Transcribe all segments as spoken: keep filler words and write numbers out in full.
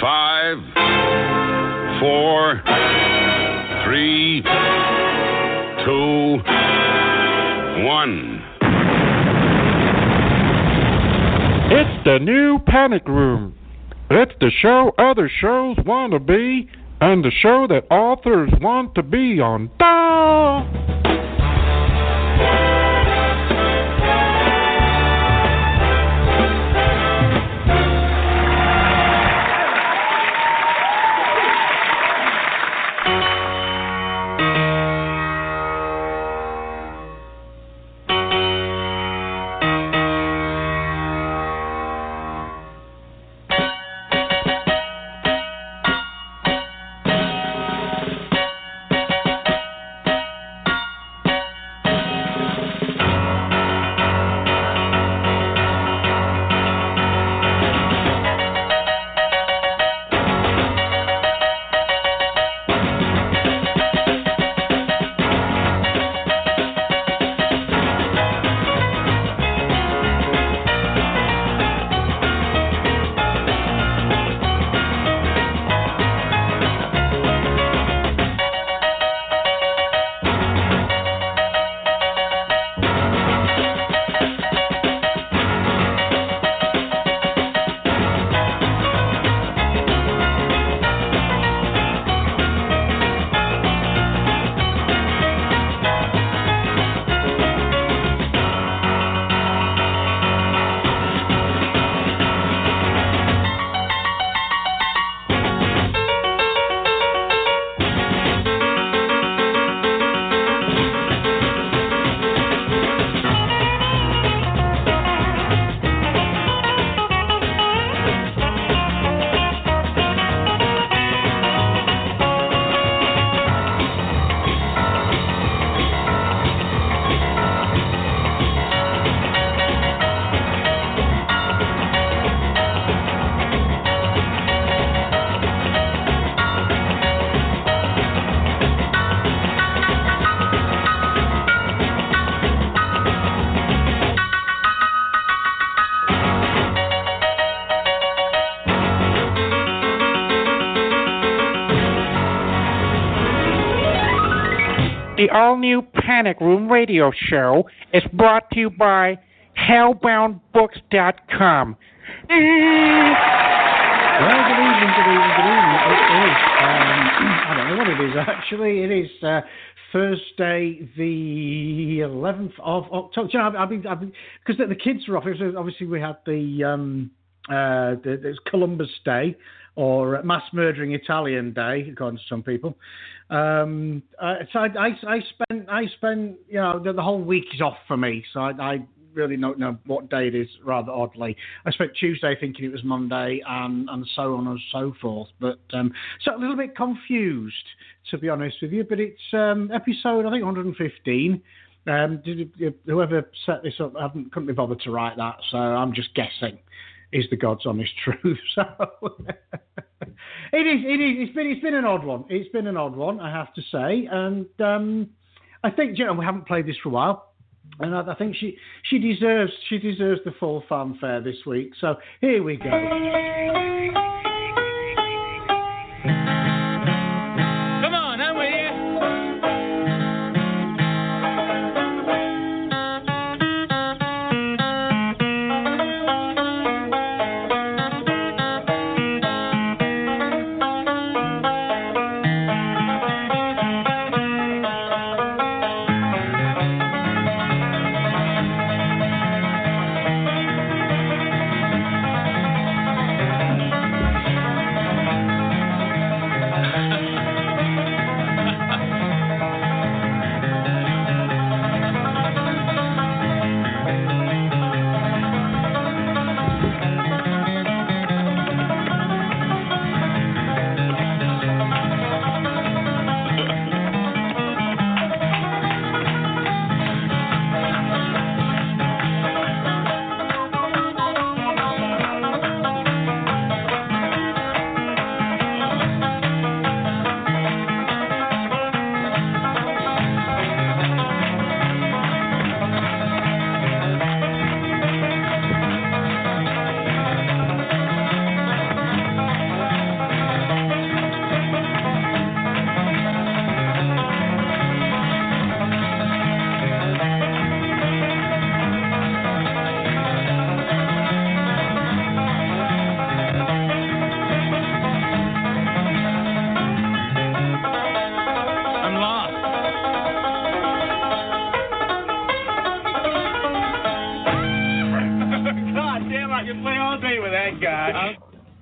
Five, four, three, two, one. It's the new Panic Room. It's the show other shows want to be, and the show that authors want to be on. Da! The all-new Panic Room radio show is brought to you by hellbound books dot com. Well, good evening, good evening, good evening. It is, um, I don't know what it is actually. It is uh, Thursday, the eleventh of October. You know, I've, I've been, I've been, because the, the kids are off. It was, obviously, we had the, um, uh, the there's Columbus Day, or Mass Murdering Italian Day, according to some people. Um, uh, so I, I, I spent, I spent, you know, the, the whole week is off for me. So I, I really don't know what day it is, rather oddly. I spent Tuesday thinking it was Monday, and, and so on and so forth. But um, so a little bit confused, to be honest with you. But it's um, episode, I think, one hundred fifteen. Um, did, whoever set this up, I haven't, couldn't be bothered to write that, so I'm just guessing. Is the God's honest truth. So it is. It is. It's been. It's been an odd one. It's been an odd one, I have to say. And um, I think, you know, we haven't played this for a while, and I, I think she she deserves she deserves the full fanfare this week. So here we go.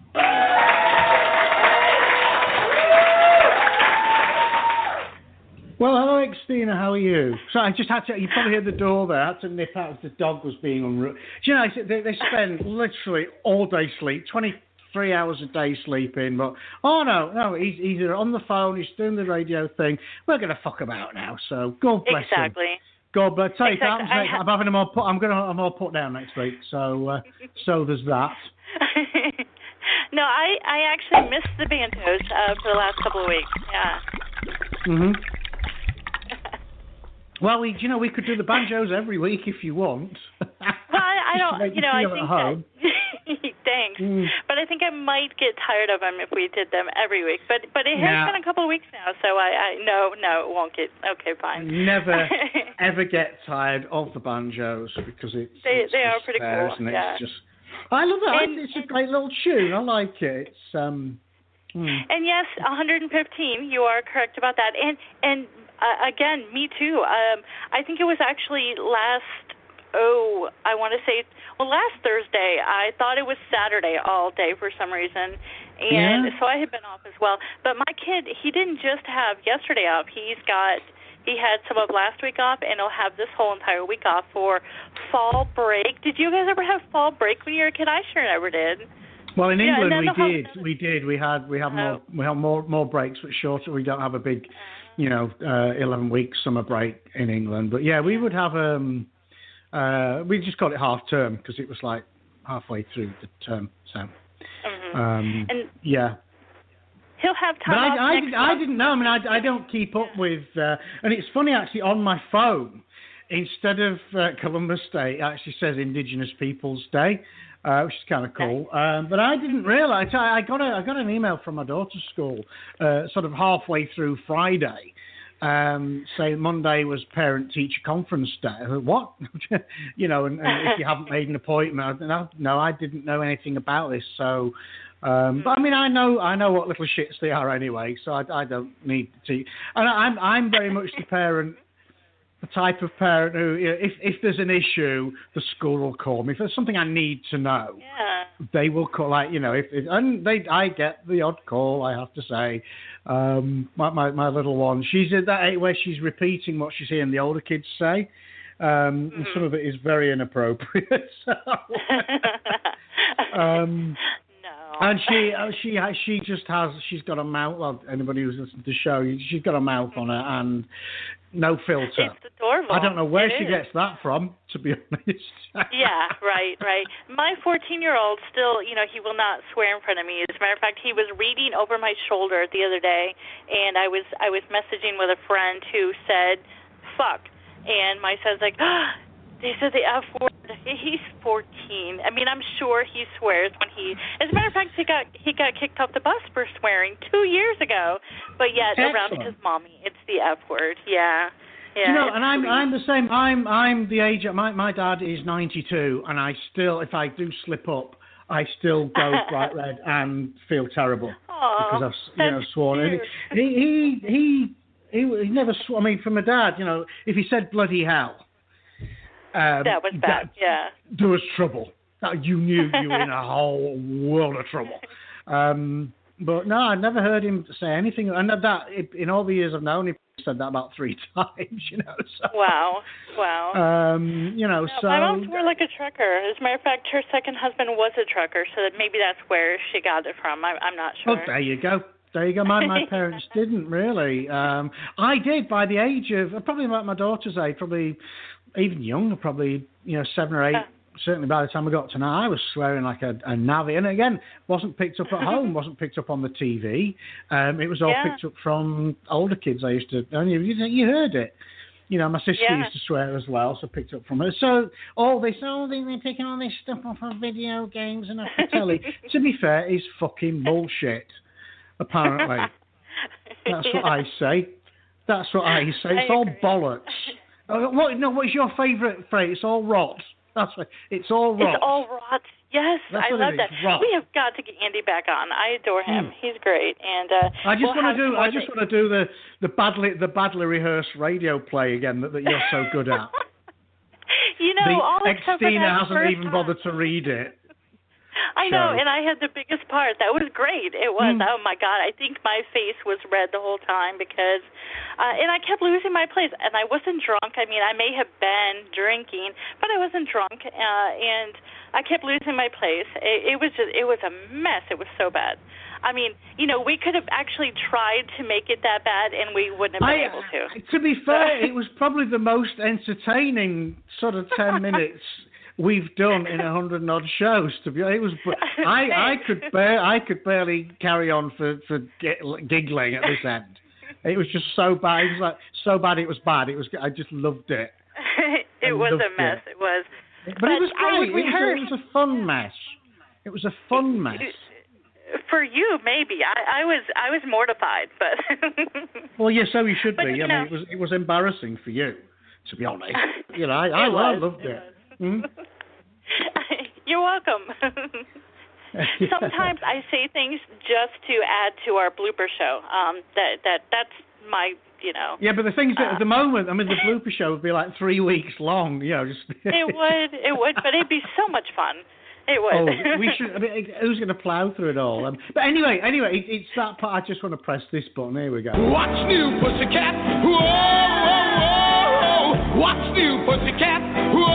Well, hello, Xtina. How are you? So I just had to. You probably heard the door there. I had to nip out as the dog was being unruly. Do you know? They, they spend literally all day sleep, twenty-three hours a day sleeping. But oh no, no, he's he's either on the phone, he's doing the radio thing. We're gonna fuck him out now. So God bless exactly. him. God bless. Tell you, Exactly. that, ha- I'm having them all put. I'm gonna have them all put down next week. So uh, so there's that. No, I I actually missed the bantos uh, for the last couple of weeks. Yeah. Mhm. Well, we, you know, we could do the banjos every week if you want. Well, I, I don't, you know, I think home. that, thanks, Mm. but I think I might get tired of them if we did them every week. But but it has Nah. been a couple of weeks now, so I, I no no it won't get okay fine. Never ever get tired of the banjos because it's They- it's they are just pretty there, cool, isn't it? yeah. It's just I love it. And- it's a great little tune. I like it. It's um. mm. And yes, one hundred fifteen. You are correct about that. And and uh, again, me too. Um, I think it was actually last. Oh, I want to say well, last Thursday. I thought it was Saturday all day for some reason, and Yeah. so I had been off as well. But my kid, he didn't just have yesterday off. He's got. He had some of last week off, and he'll have this whole entire week off for fall break. Did you guys ever have fall break when you were a kid? I sure never did. Well, in Yeah, and England then we they'll have did. another- We did. We had we have more Oh. we have more more breaks, but shorter. We don't have a big, you know, uh, eleven week summer break in England. But yeah, we would have um, uh, we just called it half term because it was like halfway through the term. So Mm-hmm. um, And yeah. he'll have But time off I, I, next did, I month. didn't know. I mean, I, I don't keep up with, uh, and it's funny actually on my phone, instead of uh, Columbus Day, it actually says Indigenous Peoples Day, uh, which is kind of cool. Um, but I didn't realise. I, I got a, I got an email from my daughter's school, uh, sort of halfway through Friday, um, saying Monday was Parent-Teacher Conference Day. I thought, what? you know, and, and if you haven't made an appointment, I, no, no, I didn't know anything about this, so. Um, but I mean, I know I know what little shits they are anyway, so I, I don't need to. And I'm I'm very much the parent, the type of parent who, you know, if if there's an issue, the school will call me. If there's something I need to know, Yeah. they will call. Like you know, if, if and they I get the odd call, I have to say. Um, my, my my little one, she's at that age where she's repeating what she's hearing the older kids say. Um, Mm-hmm. and some of it is very inappropriate. so, um, no. and she, uh, she, ha- she just has. She's got a mouth. Well, anybody who's listened to the show, she's got a mouth on her and no filter. It's adorable. I don't know where It she is. gets that from, to be honest. Yeah, right, right. My fourteen-year-old still, you know, he will not swear in front of me. As a matter of fact, he was reading over my shoulder the other day, and I was I was messaging with a friend who said, "Fuck," and my son's like, oh, "They said the F word." He's fourteen. I mean, I'm sure he swears when he. As a matter of fact, he got he got kicked off the bus for swearing two years ago. But yet, around Excellent. his mommy, it's the F word. Yeah. Yeah, you know, it's and I'm sweet. I'm the same. I'm I'm the age. My my dad is ninety-two, and I still, if I do slip up, I still go bright red and feel terrible Aw, because I've you know that's sworn. And cute. He he he he, he never swore. I mean, from my dad, you know, if he said bloody hell, um, That was bad. that- Yeah. there was trouble. That you knew you were in a whole world of trouble. Um, but no, I never heard him say anything. And that in all the years I've known him, he said that about three times. You know. So, Wow. Wow. Um, you know, No, so my mom's more like a trucker. As a matter of fact, her second husband was a trucker, so that maybe that's where she got it from. I, I'm not oh, sure. there you go. There you go. My my parents didn't really. Um, I did by the age of probably about my daughter's age, probably even younger, probably you know seven or eight. Yeah. Certainly by the time I got to now, I was swearing like a, a navvy. And again, wasn't picked up at home, wasn't picked up on the T V. Um, it was all Yeah. picked up from older kids. I used to, and you, you heard it. You know, my sister Yeah. used to swear as well, so picked up from her. So all this, oh, they, they're picking all this stuff off of video games and off the telly. To be fair, is fucking bullshit, apparently. That's Yeah. what I say. That's what I say. It's I all agree. bollocks. Uh, what, no, what's your favourite phrase? It's all rot. That's right. It's all rot. It's all rot. Yes, That's I what it love is, that. rot. We have got to get Andy back on. I adore him. Mm. He's great. And uh, I just we'll want have to do. more I just that- want to do the the badly the badly rehearsed radio play again that, that you're so good at. You know, all the except for Xtina that hasn't first even one. bothered to read it. I show. know, and I had the biggest part. That was great. It was. Mm. Oh my God! I think my face was red the whole time because, uh, and I kept losing my place. And I wasn't drunk. I mean, I may have been drinking, but I wasn't drunk. Uh, and I kept losing my place. It, it was just, it was a mess. It was so bad. I mean, you know, we could have actually tried to make it that bad, and we wouldn't have been I, able to. To be fair, it was probably the most entertaining sort of ten minutes we've done in a hundred and odd shows. To be, it was. I, I could bear, I could barely carry on for for giggling at this end. It was just so bad. It was like so bad. It was bad. It was. I just loved it. It was a mess. It, it was. But, but it was great. It was, it was a fun mess. It was a fun mess. For you, maybe. I, I was I was mortified, but. Well, yeah, so you should but, be. You I know, mean, it was it was embarrassing for you, to be honest. You know, I I, I loved it. it. Mm-hmm. You're welcome. Sometimes I say things just to add to our blooper show. Um, that that that's my. You know. Yeah, but the thing is that uh, at the moment, I mean, the blooper show would be like three weeks long. You know, just. It would, it would, but it'd be so much fun. It would. Oh, we should. I mean, who's going to plow through it all? Um, but anyway, anyway, it, it's that part. I just want to press this button. Here we go. What's new, pussycat? Whoa, whoa, whoa. What's new, pussycat? Whoa,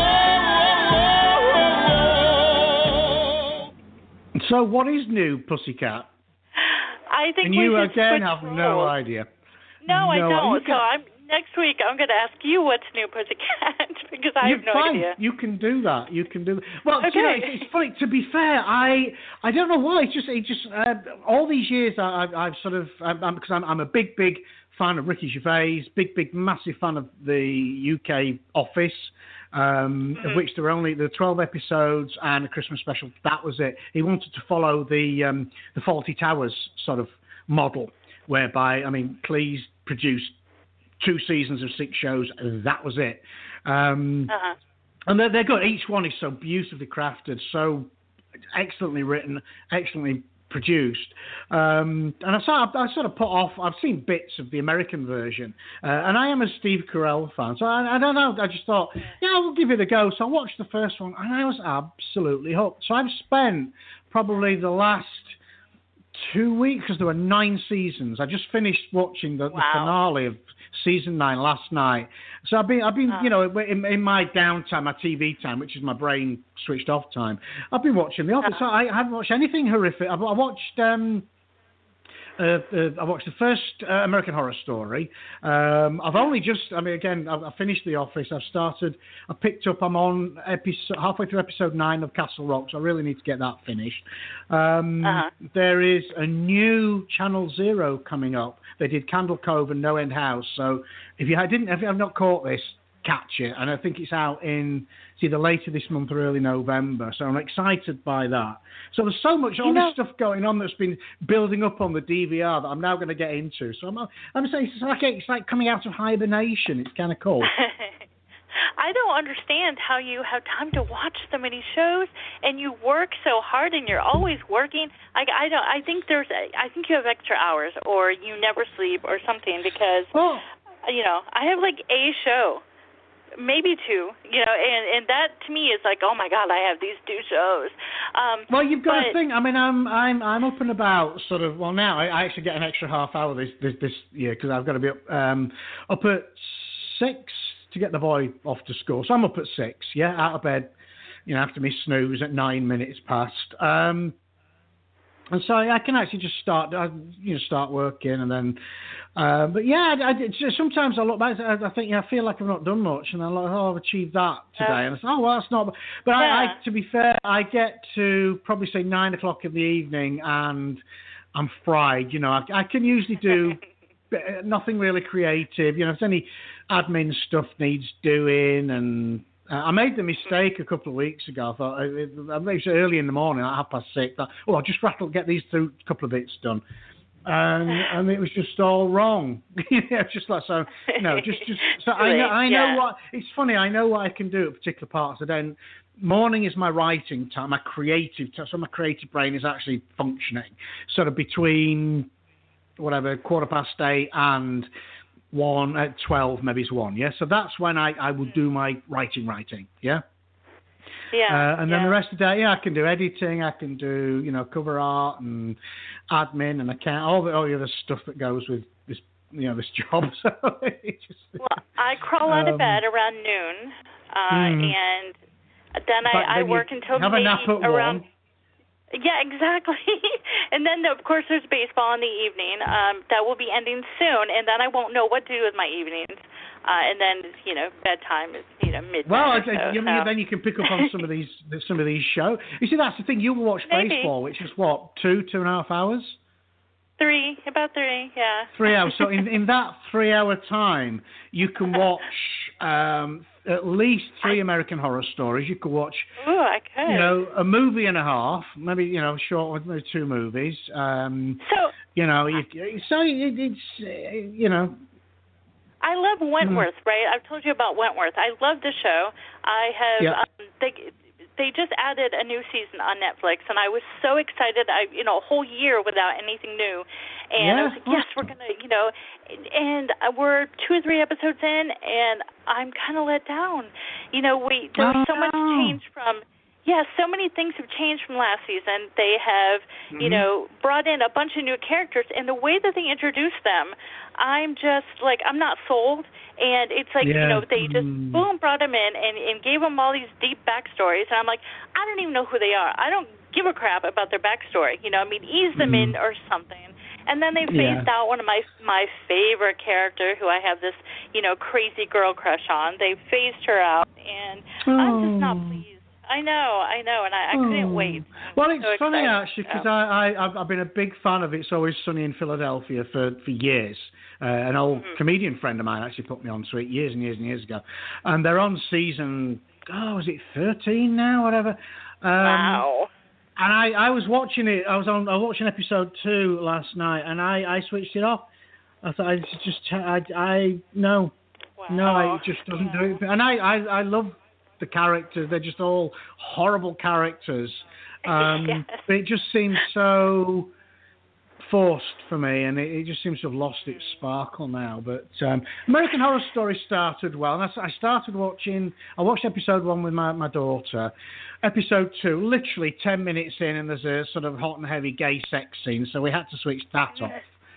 whoa, whoa. So, what is new, pussycat? I think and we you should again switch have roles. no idea. No, no I don't. can... So I'm next week. I'm going to ask you what's new, pussycat, because I You're have no fine. idea. You can do that. You can do that. Well, okay. you know, it's, it's funny. To be fair, I I don't know why. It's just it just uh, all these years I, I've, I've sort of because I'm, I'm, I'm a big big fan of Ricky Gervais, big big massive fan of the U K Office. Um, mm-hmm. Of which there were only the twelve episodes and a Christmas special. That was it. He wanted to follow the um, the Fawlty Towers sort of model, whereby I mean, Cleese produced two seasons of six shows, and that was it. Um, uh-huh. And they're, they're good. Each one is so beautifully crafted, so excellently written, excellently produced. Um, and I sort, of, I sort of put off, I've seen bits of the American version, uh, and I am a Steve Carell fan, so I, I don't know, I just thought, yeah, we'll give it a go. So I watched the first one, and I was absolutely hooked. So I've spent probably the last two weeks, because there were nine seasons. I just finished watching the, wow. the finale of season nine last night. So I've been, I've been, oh. you know, in, in my downtime, my T V time, which is my brain switched off time, I've been watching The Office. Uh-huh. So I haven't watched anything horrific. I've, I watched, um, uh, uh, I watched the first uh, American Horror Story. Um, I've only just, I mean, again, I've, I've finished The Office. I've started, I picked up, I'm on episode, halfway through episode nine of Castle Rock, so I really need to get that finished. Um, uh-huh. There is a new Channel Zero coming up. They did Candle Cove and No End House. So if you didn't, if you have not caught this, catch it. And I think it's out in, it's either later this month or early November. So I'm excited by that. So there's so much, all you know, this stuff going on that's been building up on the D V R that I'm now going to get into. So I'm, I'm saying it's like, it's like coming out of hibernation. It's kind of cool. I don't understand how you have time to watch so many shows, and you work so hard, and you're always working. I, I don't. I think there's. I think you have extra hours, or you never sleep, or something. Because well, you know, I have like a show, maybe two. You know, and and that to me is like, oh my God, I have these two shows. Um, well, you've got but, to think. I mean, I'm I'm I'm up and about. Sort of. Well, now I, I actually get an extra half hour this this, this year because I've got to be up um, up at six to get the boy off to school. So I'm up at six, yeah, out of bed, you know, after me snooze at nine minutes past. Um, and so I can actually just start, I, you know, start working and then, uh, but yeah, I, I, just, sometimes I look back, I, I think, yeah, I feel like I've not done much, and I'm like, oh, I've achieved that today. Uh, and I say, oh, well, that's not, but yeah. I, I, to be fair, I get to probably say nine o'clock in the evening and I'm fried, you know, I, I can usually do nothing really creative, you know, if there's any admin stuff needs doing, and uh, I made the mistake a couple of weeks ago. I thought it, it was early in the morning, at half past six. I, oh, I'll just rattle, get these through, a couple of bits done, and and it was just all wrong. Yeah, just like so. No, just just so I know I know yeah. what. It's funny. I know what I can do at particular parts of the day. And morning is my writing time, my creative time. So my creative brain is actually functioning. Sort of between whatever quarter past eight and one at twelve, maybe it's one, yeah. So that's when I, I would do my writing, writing, yeah. Yeah. Uh, and then yeah. the rest of the day, yeah, I can do editing, I can do, you know, cover art and admin and account, all the, all the other stuff that goes with this, you know, this job. So it just, well, I crawl out of um, bed around noon, uh, mm. and then But I, I then work you until have maybe a nap at around. one. Yeah, exactly. And then, of course, there's baseball in the evening. Um, that will be ending soon, and then I won't know what to do with my evenings. Uh, and then, you know, bedtime is, you know, midnight. Well, or I, so, you mean, so. then you can pick up on some of these some of these shows. You see, that's the thing. You watch Maybe. baseball, which is what, two, two and a half hours? Three, about three, yeah. Three hours. So in, in that three-hour time, you can watch um, at least three American Horror Stories. You could watch, Ooh, I could. you know, a movie and a half, maybe, you know, short, maybe two movies. Um, So, you know, you, so it, it's, uh, you know. I love Wentworth, mm. right? I've told you about Wentworth. I love the show. I have, yeah. um, they, they just added a new season on Netflix, and I was so excited. I, you know, a whole year without anything new, and yeah. I was like, yes, we're gonna, you know, and we're two or three episodes in, and I'm kind of let down. You know, we there's oh, so much change from. Yeah, so many things have changed from last season. They have, mm-hmm. you know, brought in a bunch of new characters, and the way that they introduce them, I'm just like, I'm not sold. And it's like, yeah. you know, they just mm. boom brought them in and, and gave them all these deep backstories, and I'm like, I don't even know who they are. I don't give a crap about their backstory. You know, I mean, ease them mm. in or something. And then they phased yeah. out one of my my favorite character, who I have this, you know, crazy girl crush on. They phased her out, and oh. I'm just not pleased. I know, I know, and I, I couldn't oh. wait. Well, it's so funny, excited. actually, because yeah. I, I, I've been a big fan of It's Always Sunny in Philadelphia for, for years. Uh, an old mm-hmm. comedian friend of mine actually put me on to it years and years and years ago. And they're on season, oh, is it thirteen now, whatever? Um, wow. And I, I was watching it, I was on, I was watching episode two last night, and I, I switched it off. I thought, I just, I, I no, wow. no, it just doesn't yeah. do it. And I, I, I love the characters. They're just all horrible characters. Um, yes. But it just seems so forced for me, and it, it just seems to have lost its sparkle now. But um, American Horror Story started well, and I, I started watching, I watched episode one with my, my daughter. Episode two, literally ten minutes in, and there's a sort of hot and heavy gay sex scene, so we had to switch that off.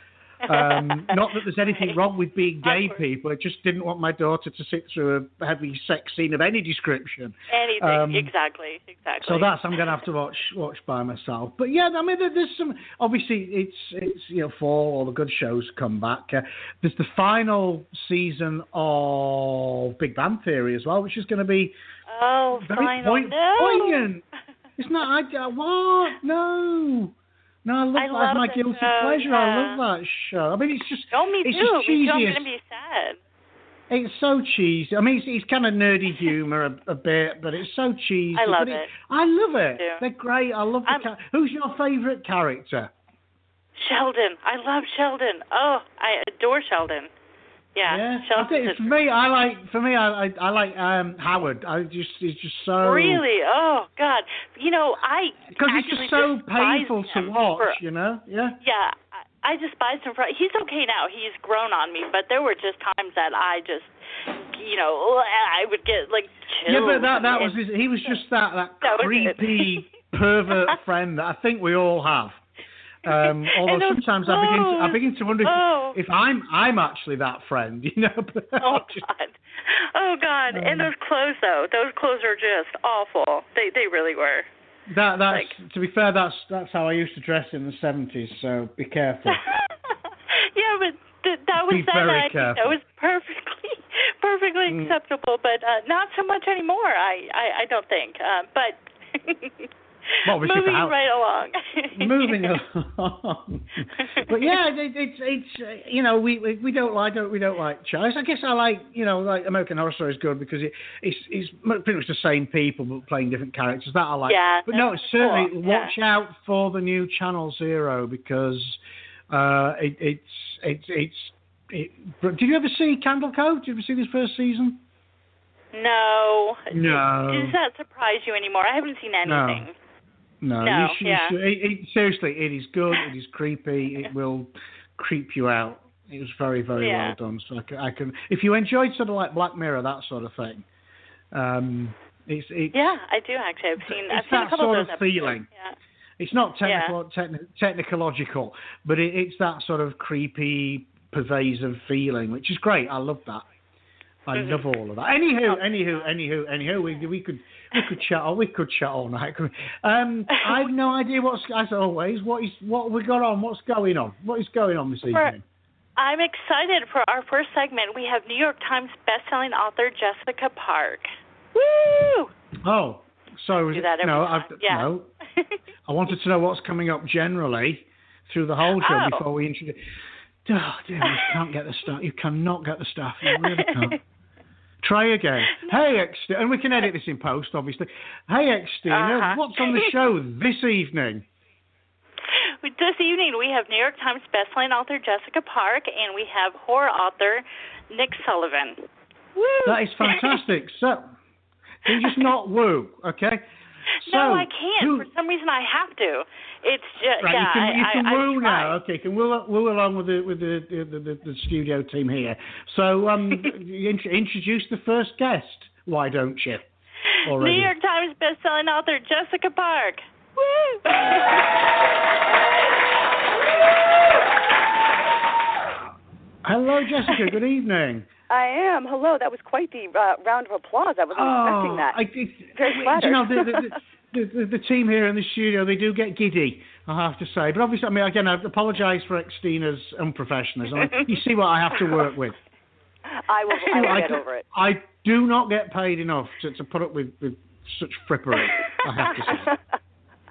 Um, not that there's anything wrong with being gay people. I just didn't want my daughter to sit through a heavy sex scene of any description. Anything, um, exactly, exactly. So that's I'm going to have to watch watch by myself. But yeah, I mean, there's some. Obviously, it's it's you know fall. All the good shows come back. Uh, there's the final season of Big Bang Theory as well, which is going to be oh very final point, no. poignant. It's not. I, what? No. No, I love I that. love It's my the guilty show, pleasure. yeah. I love that show. I mean, it's just. Oh, me it's too. Just Me cheesy too. I'm as, gonna be sad. It's so cheesy. I mean, it's, it's kind of nerdy humor a, a bit, but it's so cheesy. I love but it. I love it. Yeah. They're great. I love the. I'm, Ca- Who's your favourite character? Sheldon. I love Sheldon. Oh, I adore Sheldon. Yeah. Yeah. Sheldon. I think for me, I like. For me, I I, I like um, Howard. I just he's just so. Really? Oh God. You know, I. Because he's just so painful to watch. For, you know. Yeah. Yeah. I, I despised him for. He's okay now. He's grown on me, but there were just times that I just. You know, I would get like chills. Yeah, but that that was his, he was just that that, that creepy pervert friend that I think we all have. Um, although those sometimes I begin to, I begin to wonder oh. if, if I'm I'm actually that friend, you know. oh God, oh God! Um, and those clothes though, those clothes are just awful. They they really were. That that's like, to be fair, that's that's how I used to dress in the seventies. So be careful. yeah, but th- that was be then. very I careful. think that was perfectly perfectly mm. acceptable, but uh, not so much anymore. I I, I don't think. Uh, but. Well, moving right along. moving along. But yeah, it, it's it's uh, you know we, we we don't like we don't like Charles. I guess I like you know like American Horror Story is good because it, it's it's pretty much the same people but playing different characters. That I like. Yeah, but no, certainly cool. watch yeah. out for the new Channel Zero because uh, it, it's it's it's. It, did you ever see Candle Cove? Did you ever see this first season? No. No. Does that surprise you anymore? I haven't seen anything. No. No, no you should, yeah. you should, it, it, seriously, it is good. It is creepy. It will creep you out. It was very, very yeah. well done. So I can, I can, if you enjoyed sort of like Black Mirror, that sort of thing, um, It's, it's Yeah, I do actually. I've seen. I've it's seen that a couple sort of of those episodes. feeling. Yeah. It's not technical, techni- technological, but it, it's that sort of creepy, pervasive feeling, which is great. I love that. I Mm-hmm. love all of that. Anywho, anywho, anywho, anywho, we we could we could chat all we could chat all night. couldn't we? Um, I have no idea what's as always. What is what we got on? What's going on? What is going on this For- evening? I'm excited for our first segment. We have New York Times bestselling author Jessica Park. Woo! Oh, so Do that every no, time. I've, Yeah. no. I wanted to know what's coming up generally through the whole show Oh. before we introduce. Oh, dear, you can't get the stuff. You cannot get the stuff. You really can't. Try again. Hey, Extina, and we can edit this in post, obviously. Hey, Extina, Uh-huh. what's on the show this evening? This evening we have New York Times bestselling author Jessica Park, and we have horror author Nick Sullivan. Woo! That is fantastic. So, can you just not woo, okay? So, no, I can't. who- For some reason, I have to. It's just Right, yeah. you can, you I, can I, woo I've now. tried. Okay, you can woo, woo along with the with the the, the, the studio team here. So, um, you int- introduce the first guest. Why don't you? Already. New York Times bestselling author Jessica Park. Woo! Hello, Jessica. Good evening. I am. Hello. That was quite the uh, round of applause. I wasn't expecting that. I, it, Very you flattered. know, the, the, the, the, the team here in the studio, they do get giddy, I have to say. But obviously, I mean, again, I apologise for Xtina's unprofessionalism. I mean, you see what I have to work with. I will, I will get I, over it. I do not get paid enough to, to put up with, with such frippery, I have to say.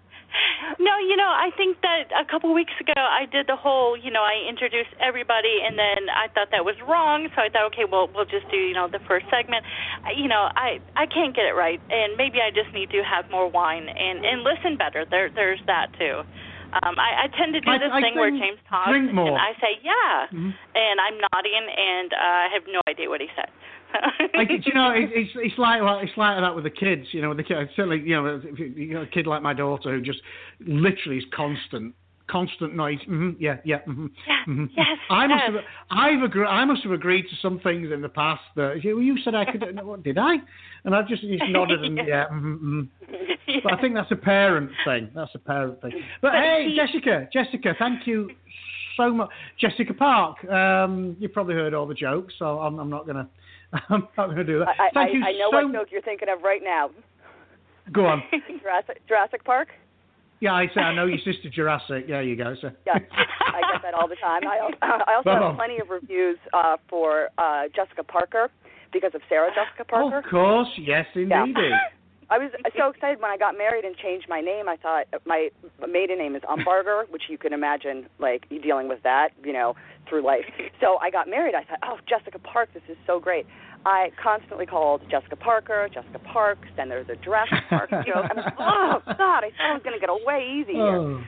No, you know, I think that a couple weeks ago I did the whole, you know, I introduced everybody, and then I thought that was wrong, so I thought, okay, well, we'll just do, you know, the first segment. I- You know, I I can't get it right, and maybe I just need to have more wine and and listen better. There there's that too. Um, I, I tend to do I- this I thing where think James talks, drink more. and I say yeah, Mhm. and I'm nodding, and uh, I have no idea what he said. Like, you know, it, it's it's like well, it's like that with the kids. You know, with the kids. Certainly, you know, if you, you know, a kid like my daughter who just literally is constant, constant noise. Mm-hmm, yeah, yeah. Mm-hmm, Yeah, mm-hmm. yes, I must yes. have. I've agree, I must have agreed to some things in the past that you, you said I could. What did I? And I've just, just nodded and Yeah. yeah. Mm-hmm, mm-hmm. But I think that's a parent thing. That's a parent thing. But, But hey, he- Jessica, Jessica, thank you so much. Jessica Park. Um, you've probably heard all the jokes, so I'm, I'm not gonna. I'm not going to do that. I, I, Thank you I know so what joke you're thinking of right now. Go on. Jurassic, Jurassic Park? Yeah, I say I know your sister Jurassic. There you go. So. Yes, I get that all the time. I also, I also Well. have plenty of reviews uh, for uh, Jessica Parker because of Sarah Jessica Parker. Of course, yes, indeed. I was so excited when I got married and changed my name. I thought my maiden name is Umbarger, which you can imagine, like, you dealing with that, you know, through life. So I got married. I thought, oh, Jessica Park, this is so great. I constantly called Jessica Parker, Jessica Parks, then there's a Jurassic Park joke. I'm like, oh, God, I thought I was going to get away easy here. Oh,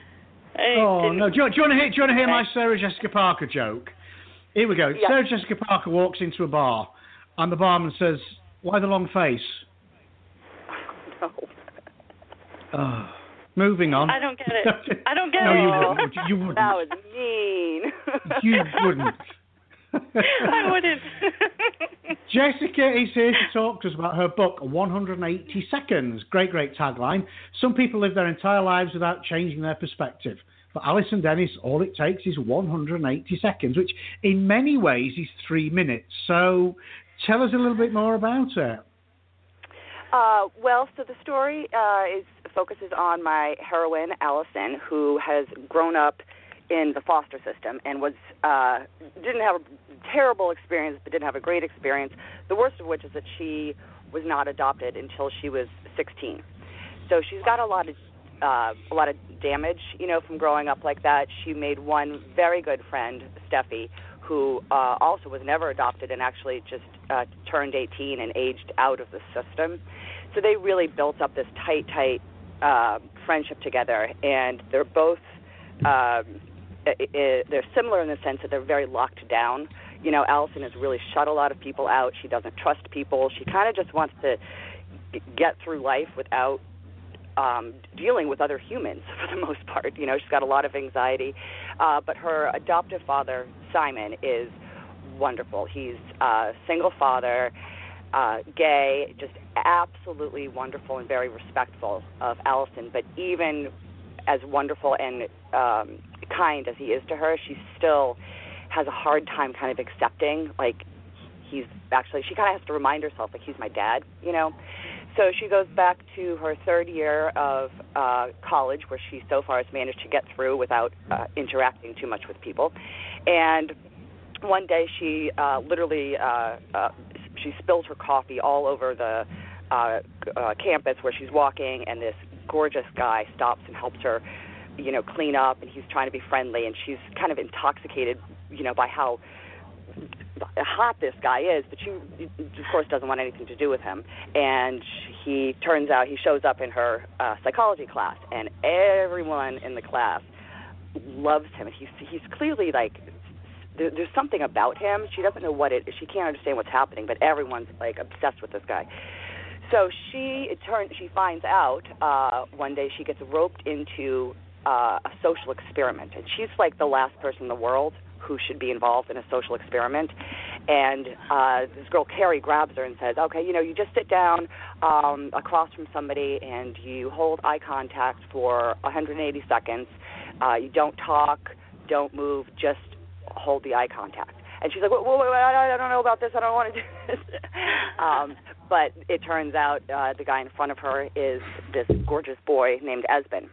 I oh didn't- no! Do you, do you want to hear? Do you want to hear my Sarah Jessica Parker joke? Here we go. Yeah. Sarah Jessica Parker walks into a bar, and the barman says, "Why the long face?" No. Oh, moving on. I don't get it. I don't get no, it. you wouldn't. You wouldn't. That was mean. You wouldn't. I wouldn't. Jessica is here to talk to us about her book, one hundred eighty seconds. Great, great tagline. Some people live their entire lives without changing their perspective. For Alice and Dennis, all it takes is one hundred eighty seconds, which in many ways is three minutes. So tell us a little bit more about it. Uh, well, so the story uh, is focuses on my heroine, Allison, who has grown up in the foster system and was uh, didn't have a terrible experience, but didn't have a great experience. The worst of which is that she was not adopted until she was sixteen. So she's got a lot of uh, a lot of damage, you know, from growing up like that. She made one very good friend, Steffi, who uh, also was never adopted and actually just uh, turned eighteen and aged out of the system. So they really built up this tight, tight uh, friendship together, and they're both um, I- I- they're similar in the sense that they're very locked down. You know, Allison has really shut a lot of people out. She doesn't trust people. She kind of just wants to g- get through life without um, dealing with other humans for the most part. You know, she's got a lot of anxiety. Uh, but her adoptive father, Simon, is wonderful. He's a single father, uh, gay, just absolutely wonderful and very respectful of Allison. But even as wonderful and um, kind as he is to her, she still has a hard time kind of accepting, like, he's actually, she kind of has to remind herself, like, he's my dad, you know. So she goes back to her third year of uh, college, where she so far has managed to get through without uh, interacting too much with people. And one day she uh, literally, uh, uh, she spills her coffee all over the uh, uh, campus where she's walking, and this gorgeous guy stops and helps her, you know, clean up, and he's trying to be friendly, and she's kind of intoxicated, you know, by how hot this guy is, but she, of course, doesn't want anything to do with him. And he turns out, he shows up in her uh, psychology class, and everyone in the class loves him. And he's, he's clearly, like, there, there's something about him. She doesn't know what it is. She can't understand what's happening, but everyone's, like, obsessed with this guy. So she, it turns, she finds out uh, one day she gets roped into uh, a social experiment. And she's, like, the last person in the world who should be involved in a social experiment. And uh, this girl, Carrie, grabs her and says, okay, you know, you just sit down um, across from somebody and you hold eye contact for one hundred eighty seconds. Uh, you don't talk, don't move, just hold the eye contact. And she's like, wait, wait, wait, I don't know about this. I don't want to do this. um, but it turns out uh, the guy in front of her is this gorgeous boy named Esben.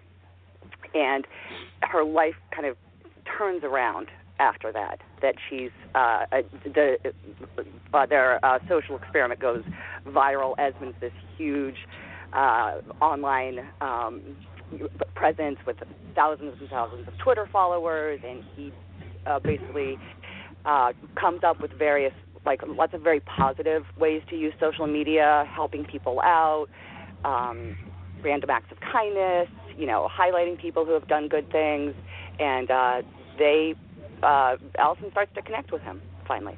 And her life kind of turns around after that, that she's, uh, the, uh, their uh, social experiment goes viral. Esmond's this huge uh, online um, presence with thousands and thousands of Twitter followers, and he uh, basically uh, comes up with various, like, lots of very positive ways to use social media, helping people out, um, random acts of kindness, you know, highlighting people who have done good things, and uh, they Uh, Allison starts to connect with him, finally.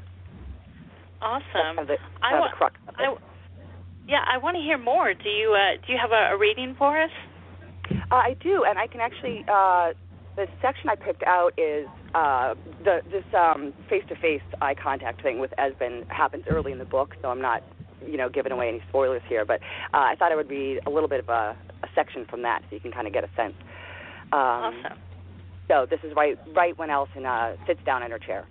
Awesome. Kind of the, I, kind of the crux of it. I, yeah, I want to hear more. Do you uh, do you have a, a reading for us? Uh, I do, and I can actually, uh, the section I picked out is uh, the this um, face-to-face eye contact thing with Esben happens early in the book, so I'm not, you know, giving away any spoilers here, but uh, I thought I would read a little bit of a, a section from that so you can kind of get a sense. Um, Awesome. So this is right right when Allison uh, sits down in her chair.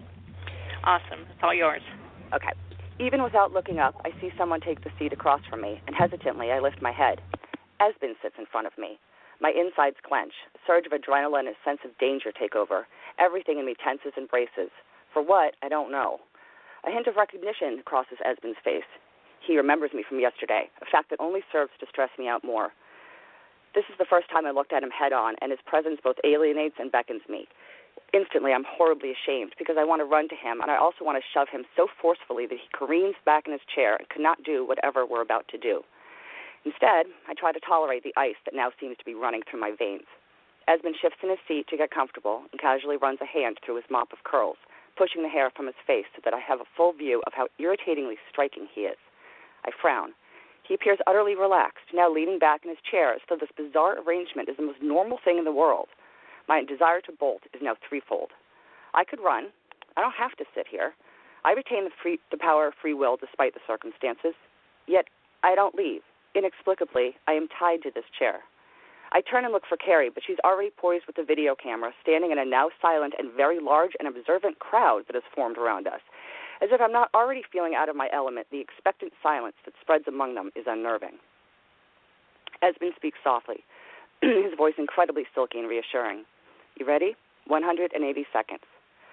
Awesome. It's all yours. Okay. Even without looking up, I see someone take the seat across from me, and hesitantly I lift my head. Esben sits in front of me. My insides clench. A surge of adrenaline and a sense of danger take over. Everything in me tenses and braces. For what? I don't know. A hint of recognition crosses Esben's face. He remembers me from yesterday, a fact that only serves to stress me out more. This is the first time I looked at him head-on, and his presence both alienates and beckons me. Instantly, I'm horribly ashamed because I want to run to him, and I also want to shove him so forcefully that he careens back in his chair and cannot do whatever we're about to do. Instead, I try to tolerate the ice that now seems to be running through my veins. Esben shifts in his seat to get comfortable and casually runs a hand through his mop of curls, pushing the hair from his face so that I have a full view of how irritatingly striking he is. I frown. He appears utterly relaxed, now leaning back in his chair as though this bizarre arrangement is the most normal thing in the world. My desire to bolt is now threefold. I could run. I don't have to sit here. I retain the, free, the power of free will despite the circumstances. Yet I don't leave. Inexplicably, I am tied to this chair. I turn and look for Carrie, but she's already poised with the video camera, standing in a now silent and very large and observant crowd that has formed around us. As if I'm not already feeling out of my element, the expectant silence that spreads among them is unnerving. Esben speaks softly, his voice incredibly silky and reassuring. You ready? one hundred eighty seconds.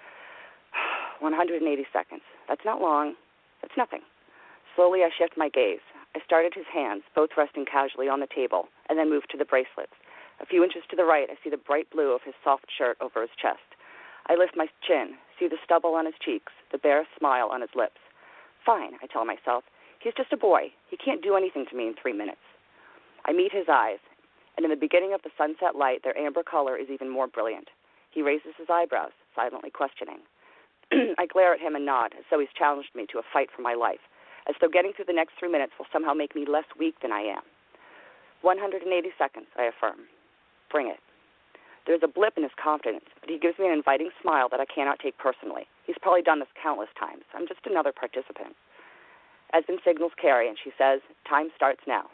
one hundred eighty seconds. That's not long. That's nothing. Slowly, I shift my gaze. I start at his hands, both resting casually on the table, and then move to the bracelets. A few inches to the right, I see the bright blue of his soft shirt over his chest. I lift my chin, see the stubble on his cheeks, the bare smile on his lips. Fine, I tell myself. He's just a boy. He can't do anything to me in three minutes. I meet his eyes, and in the beginning of the sunset light, their amber color is even more brilliant. He raises his eyebrows, silently questioning. I glare at him and nod, as though he's challenged me to a fight for my life, as though getting through the next three minutes will somehow make me less weak than I am. one hundred eighty seconds, I affirm. Bring it. There's a blip in his confidence, but he gives me an inviting smile that I cannot take personally. He's probably done this countless times. I'm just another participant. Esmond signals Carrie, and she says, time starts now.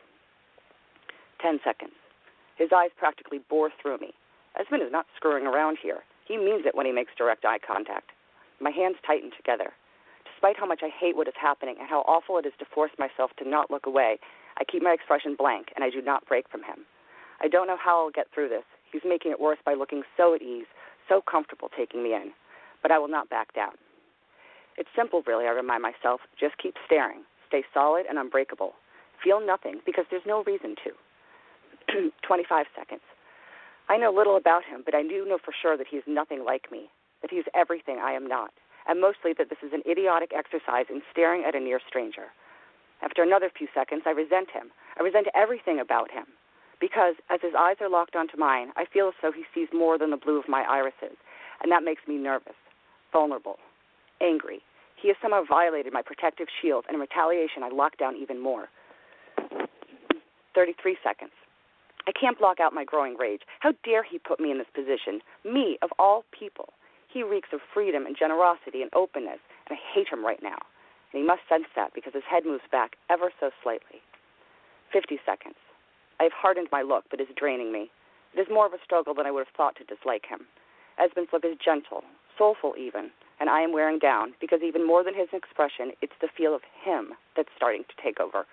Ten seconds. His eyes practically bore through me. Esmond is not screwing around here. He means it when he makes direct eye contact. My hands tighten together. Despite how much I hate what is happening and how awful it is to force myself to not look away, I keep my expression blank, and I do not break from him. I don't know how I'll get through this. He's making it worse by looking so at ease, so comfortable taking me in. But I will not back down. It's simple, really, I remind myself. Just keep staring. Stay solid and unbreakable. Feel nothing, because there's no reason to. twenty-five seconds. I know little about him, but I do know for sure that he is nothing like me, that he is everything I am not, and mostly that this is an idiotic exercise in staring at a near stranger. After another few seconds, I resent him. I resent everything about him, because as his eyes are locked onto mine, I feel as though he sees more than the blue of my irises, and that makes me nervous, vulnerable, angry. He has somehow violated my protective shield, and in retaliation, I lock down even more. thirty-three seconds. I can't block out my growing rage. How dare he put me in this position? Me, of all people. He reeks of freedom and generosity and openness, and I hate him right now. And he must sense that because his head moves back ever so slightly. fifty seconds. I have hardened my look, but it's draining me. It is more of a struggle than I would have thought to dislike him. Esmond's look is gentle, soulful even, and I am wearing down because even more than his expression, it's the feel of him that's starting to take over.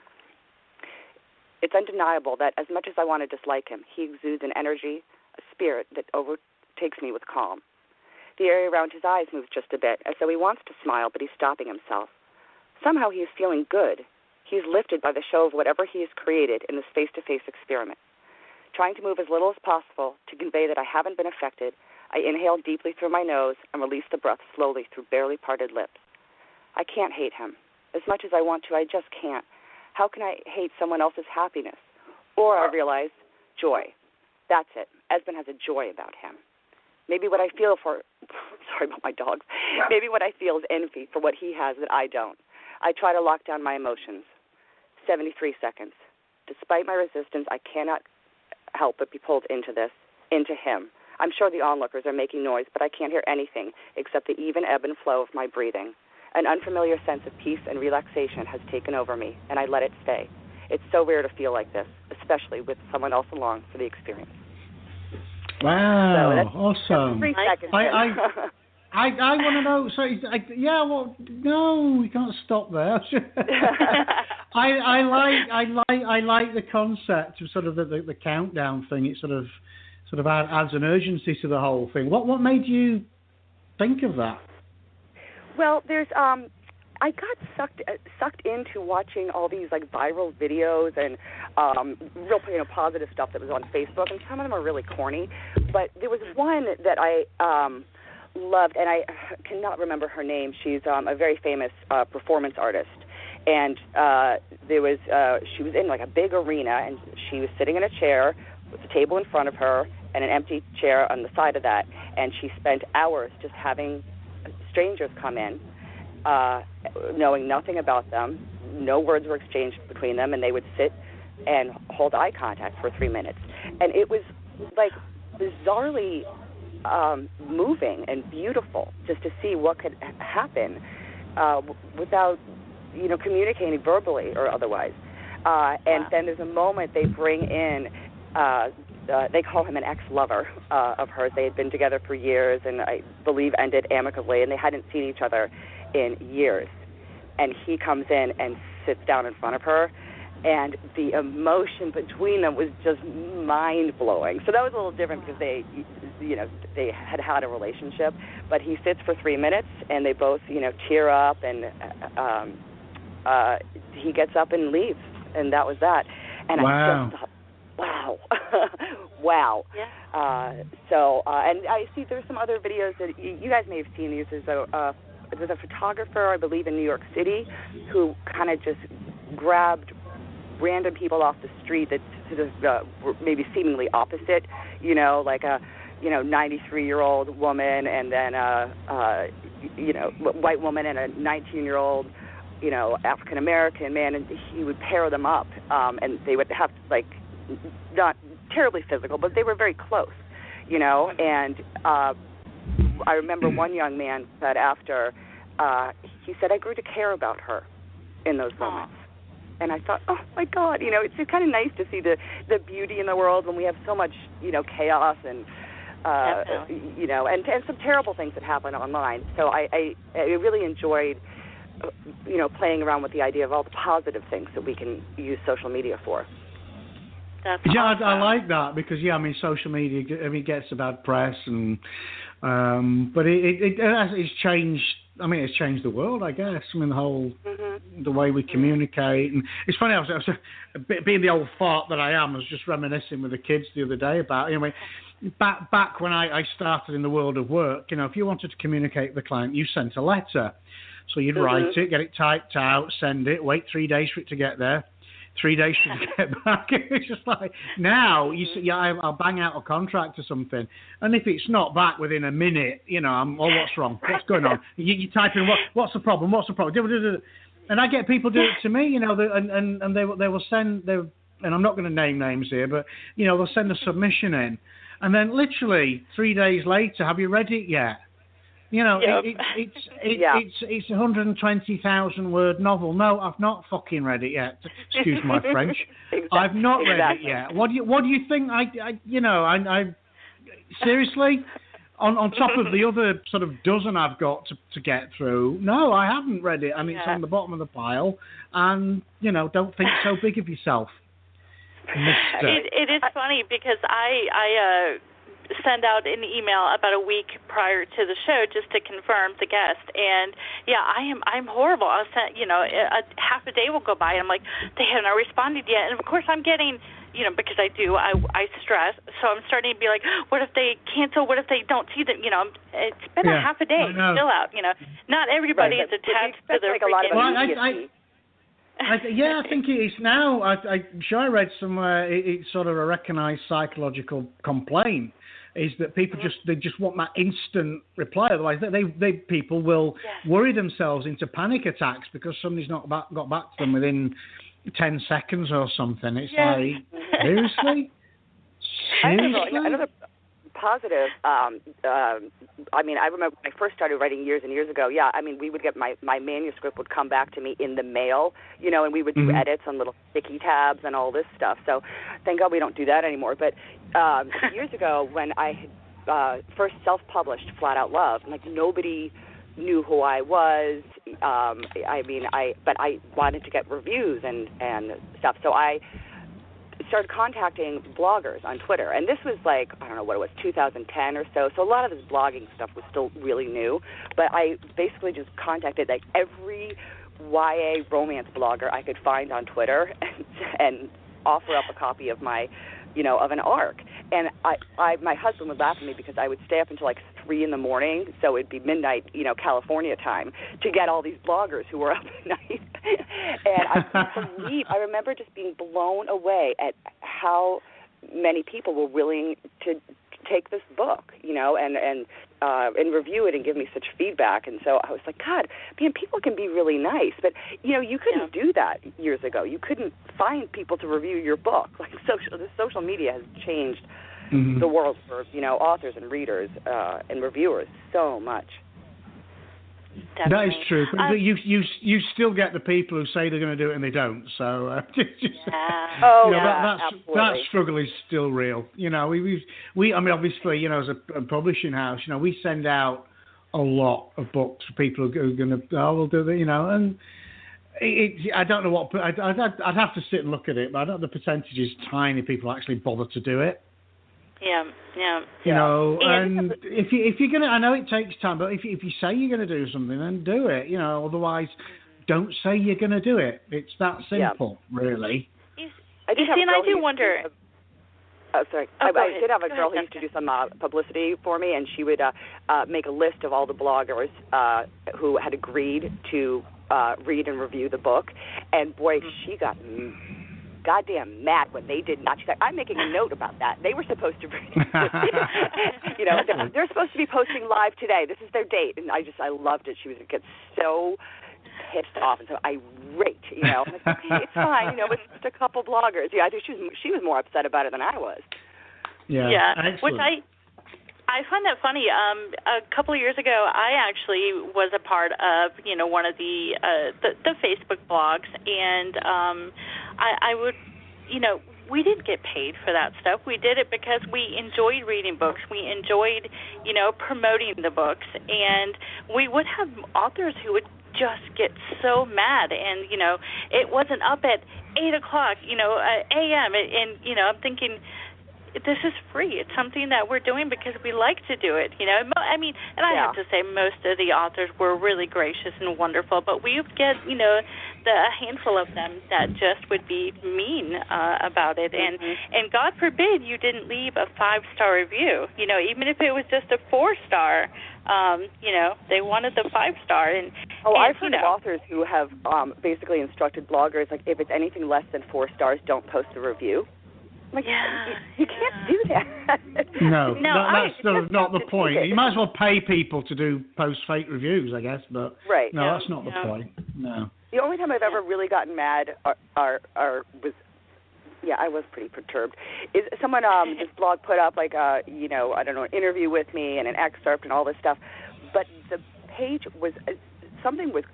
It's undeniable that as much as I want to dislike him, he exudes an energy, a spirit that overtakes me with calm. The area around his eyes moves just a bit, as though he wants to smile, but he's stopping himself. Somehow he is feeling good. He is lifted by the show of whatever he has created in this face-to-face experiment. Trying to move as little as possible to convey that I haven't been affected, I inhale deeply through my nose and release the breath slowly through barely parted lips. I can't hate him. As much as I want to, I just can't. How can I hate someone else's happiness? Or I realize, joy. That's it. Esmond has a joy about him. Maybe what I feel for, sorry about my dogs, maybe what I feel is envy for what he has that I don't. I try to lock down my emotions. seventy-three seconds. Despite my resistance, I cannot help but be pulled into this, into him. I'm sure the onlookers are making noise, but I can't hear anything except the even ebb and flow of my breathing. An unfamiliar sense of peace and relaxation has taken over me, and I let it stay. It's so rare to feel like this, especially with someone else along for the experience. Wow, so that's, awesome. That's three seconds. I, I, I, I want to know, so, I, yeah, well, no, we can't stop there. I, I like, I like, I like the concept of sort of the, the, the countdown thing. It sort of, sort of adds an urgency to the whole thing. What, what made you think of that? Well, there's um, I got sucked uh, sucked into watching all these like viral videos and um, real you know positive stuff that was on Facebook, and some of them are really corny. But there was one that I um, loved, and I cannot remember her name. She's um, a very famous uh, performance artist, and uh, there was uh, she was in like a big arena, and she was sitting in a chair with a table in front of her and an empty chair on the side of that, and she spent hours just having strangers come in, uh, knowing nothing about them. No words were exchanged between them, and they would sit and hold eye contact for three minutes. And it was, like, bizarrely um, moving and beautiful just to see what could happen uh, w- without, you know, communicating verbally or otherwise. Uh, and wow. Then there's a moment they bring in uh, Uh, they call him an ex-lover uh, of hers. They had been together for years and I believe ended amicably, and they hadn't seen each other in years. And he comes in and sits down in front of her, and the emotion between them was just mind-blowing. So that was a little different because they, you know, they had had a relationship. But he sits for three minutes, and they both, you know, tear up, and um, uh, he gets up and leaves, and that was that. And wow. I just thought, wow, wow. Yeah. Uh, so, uh, and I see there's some other videos that you, you guys may have seen these. There's a, uh, there's a photographer, I believe, in New York City who kind of just grabbed random people off the street that sort of uh, were maybe seemingly opposite, you know, like a, you know, ninety-three-year-old woman and then a, uh, you know, white woman and a nineteen-year-old, you know, African-American man, and he would pair them up, um, and they would have, like, not terribly physical, but they were very close, you know, and uh, I remember one young man said after, uh, he said, I grew to care about her. in those moments. And I thought, oh my God, you know, it's just kind of nice to see the, the beauty in the world when we have so much, you know, chaos and, uh, you know, and, and some terrible things that happen online. So I, I, I really enjoyed, you know, playing around with the idea of all the positive things that we can use social media for. That's yeah, awesome. I, I like that because, yeah, I mean, social media, I mean, it gets a bad press, and um, but it, it, it it's changed. I mean, it's changed the world, I guess. I mean, the whole Mm-hmm. the way we communicate, and it's funny. I was, I was a bit, being the old fart that I am, I was just reminiscing with the kids the other day about, you know, back back when I, I started in the world of work. You know, if you wanted to communicate with the client, you sent a letter, so you'd Mm-hmm. write it, get it typed out, send it, wait three days for it to get there. Three days to get back. It's just like now you say, yeah, I'll bang out a contract or something, and if it's not back within a minute, you know, I'm, oh, what's wrong? What's going on? You, you type in what, what's the problem? What's the problem? And I get people do it to me, you know, and and, and they they will send they and I'm not going to name names here, but you know, they'll send a submission in, and then literally three days later, have you read it yet? You know, Yep. it, it, it's it, Yeah. it's it's a hundred and twenty thousand word novel. No, I've not fucking read it yet. Excuse my French. Exactly. I've not read Exactly. it yet. What do you What do you think? I, I you know, I, I seriously, on on top of the other sort of dozen I've got to, to get through. No, I haven't read it, and it's Yeah. on the bottom of the pile. And you know, don't think so big of yourself, Mister It, it is funny because I I uh, send out an email about a week prior to the show just to confirm the guest, and yeah, I am I'm horrible. I'll send you know a, a half a day will go by, and I'm like, they haven't responded yet, and of course I'm getting. You know, because I do, I, I stress. So I'm starting to be like, what if they cancel? What if they don't see them? You know, it's been Yeah, a half a day I know. still out. You know, not everybody Right, is but we attached to expect, the like, a lot of freaking. Well, I- immediacy. I, yeah, I think it is now. I, I'm sure I read somewhere it, it's sort of a recognised psychological complaint is that people just they just want that instant reply. Otherwise, they they people will Yeah. worry themselves into panic attacks because somebody's not back, got back to them within ten seconds or something. It's Yeah. like seriously, I have seriously. another, another positive. Um, uh, I mean, I remember when I first started writing years and years ago. Yeah, I mean, we would get my my manuscript would come back to me in the mail, you know, and we would do Mhm. edits on little sticky tabs and all this stuff. So, thank God we don't do that anymore. But um, years ago, when I had uh, first self-published Flat Out Love, like nobody knew who I was. Um, I mean, I but I wanted to get reviews and and stuff. So I started contacting bloggers on Twitter, and this was like, I don't know what it was, two thousand ten or so, so a lot of this blogging stuff was still really new, but I basically just contacted like every Y A romance blogger I could find on Twitter and, and offer up a copy of my, you know, of an arc. And I, I, my husband would laugh at me because I would stay up until like three in the morning, so it'd be midnight, you know, California time, to get all these bloggers who were up at night. And I couldn't believe, I remember just being blown away at how many people were willing to take this book, you know, and and uh, and review it and give me such feedback. And so I was like, God, man, people can be really nice. But, you know, you couldn't Yeah. do that years ago. You couldn't find people to review your book. Like social, the social media has changed Mhm. the world for, you know, authors and readers uh, and reviewers so much. That is Definitely. true. But Um, you you you still get the people who say they're going to do it and they don't. So uh, just, Yeah. Oh, you know, yeah, that, that's, absolutely. that struggle is still real. You know, we, we, we, I mean, obviously, you know, as a, a publishing house, you know, we send out a lot of books for people who are going to, oh, we'll do that, you know, and it, it, I don't know what, I'd, I'd, I'd have to sit and look at it, but I don't know the percentage is tiny people actually bother to do it. Yeah, yeah. You Yeah. know, And- and if you if you're gonna, I know it takes time, but if you, if you say you're gonna do something, then do it. You know, otherwise, don't say you're gonna do it. It's that Yeah. simple, really. I did have See, a and I girl who do used to wonder- do- Oh, sorry. Oh, I, go I ahead. did have a Go girl ahead, who used to Jessica. do some uh, publicity for me, and she would uh, uh, make a list of all the bloggers uh, who had agreed to uh, read and review the book. And boy, she got mm, goddamn mad when they did not. She's like, I'm making a note about that. They were supposed to read. You know, they're, they're supposed to be posting live today. This is their date, and I just I loved it. She was get so pissed off and so irate, you know. I'm like, okay, it's fine, you know, it's just a couple bloggers. Yeah, I think she was she was more upset about it than I was. Yeah, Yeah, excellent. which I I find that funny. Um, a couple of years ago, I actually was a part of, you know, one of the uh, the, the Facebook blogs, and um, I, I would, you know, we didn't get paid for that stuff. We did it because we enjoyed reading books. We enjoyed, you know, promoting the books, and we would have authors who would just get so mad, and you know, it wasn't up at eight o'clock, you know, uh, a m. And, and you know, I'm thinking, this is free. It's something that we're doing because we like to do it. You know, I mean, and I yeah. have to say, most of the authors were really gracious and wonderful, but we would get, you know, the a handful of them that just would be mean uh, about it. And mm-hmm. and God forbid you didn't leave a five star review. You know, even if it was just a four star. Um, you know, they wanted the five star. And oh, and, I've heard you know, of authors who have um, basically instructed bloggers, like, if it's anything less than four stars, don't post a review. Like, yeah, you, you yeah. can't do that. No, No, that, I- that's sort of not the to point. take it. You might as well pay people to do post fake reviews, I guess. But Right. no, Yeah, that's not the yeah. point. No. The only time I've ever really gotten mad or, or, or was, yeah, I was pretty perturbed, is someone, um, this blog put up, like, a, you know, I don't know, an interview with me and an excerpt and all this stuff, but the page was, uh, something was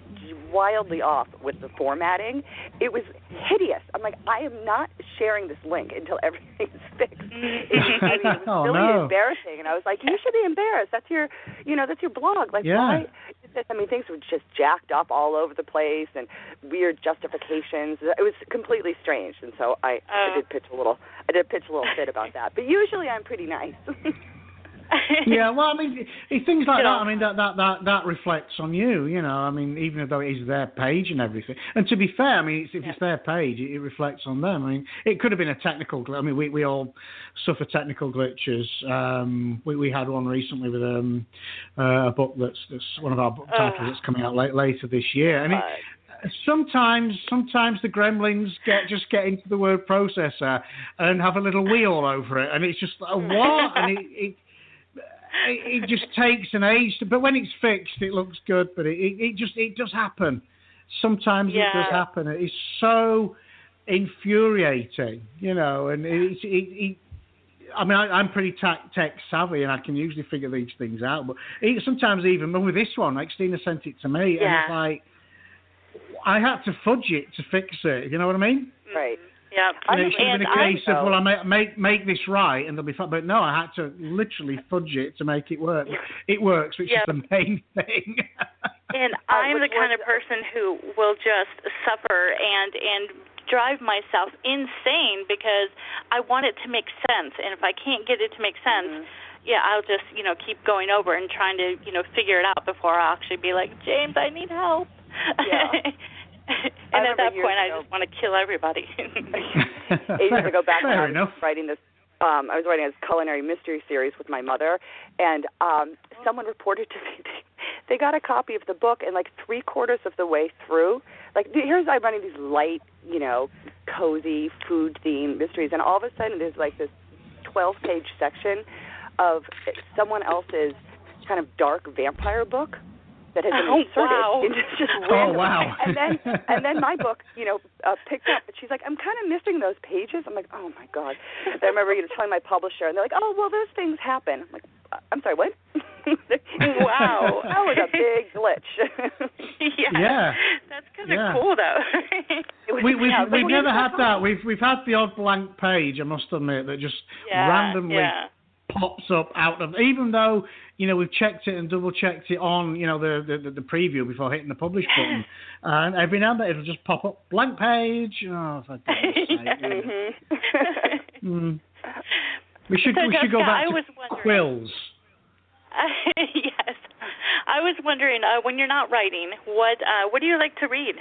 wildly off with the formatting. It was hideous. I'm like, I am not sharing this link until everything's fixed. It, I mean, it was Oh, really no. embarrassing, and I was like, you should be embarrassed. That's your, you know, that's your blog. Like, Yeah. why? I mean, things were just jacked up all over the place and weird justifications. It was completely strange, and so I, I Oh. did pitch a little, I did pitch a little fit about that. But usually, I'm pretty nice. Yeah, well, I mean, it- things like You that. know. I mean, that, that that that reflects on you. You know, I mean, even though it is their page and everything. And to be fair, I mean, it's, if it's their page, it, it reflects on them. I mean, it could have been a technical. gl- I mean, we we all suffer technical glitches. Um, we we had one recently with um uh, a book that's that's one of our book titles Ugh. that's coming out late, later this year, and it. Sometimes, sometimes the gremlins get just get into the word processor and have a little wheel over it, and it's just a what? And it, it it just takes an age. To, but when it's fixed, it looks good. But it, it, it just it does happen. Sometimes Yeah. it does happen. It's so infuriating, you know. And it's it. it I mean, I, I'm pretty tech, tech savvy, and I can usually figure these things out. But it, sometimes even with this one, like Stina sent it to me, and Yeah. it's like. I had to fudge it to fix it. You know what I mean? Right. Yeah. And it should have And been a case I- of, well, I make, make make this right and they'll be fine. But no, I had to literally fudge it to make it work. It works, which Yeah. is the main thing. And Uh, I'm the which kind was- of person who will just suffer and and drive myself insane because I want it to make sense. And if I can't get it to make sense, Mhm. yeah, I'll just, you know, keep going over and trying to, you know, figure it out before I'll actually be like, James, I need help. Yeah. And I at that remember point, I years ago- just want to kill everybody. Ages ago, back when Fair I was enough. writing this, um, I was writing this culinary mystery series with my mother, and um, someone reported to me they, they got a copy of the book, and like three quarters of the way through, like here's I'm running these light, you know, cozy food themed mysteries, and all of a sudden there's like this twelve page section of someone else's kind of dark vampire book that has been Oh, inserted wow. into just Oh, random. wow. And then and then my book, you know, uh, picked up. And she's like, I'm kind of missing those pages. I'm like, oh my god. And I remember you know telling my publisher, and they're like, oh well, those things happen. I'm like, uh, I'm sorry, what? Wow. That was a big glitch. yeah. Yeah. That's kind of Yeah. cool, though. It was- we, we've yeah, we've but never it's had so that. fun. We've we've had the odd blank page, I must admit, that just yeah. randomly Yeah. pops up out of. Even though you know we've checked it and double checked it on you know the the, the preview before hitting the publish button, and every now and then it'll just pop up blank page. Oh, for goodness sake. Mhm. Mm. We should So, we should go Jessica, back I to was wondering- quills. Yes. I was wondering, uh, when you're not writing, what uh, what do you like to read?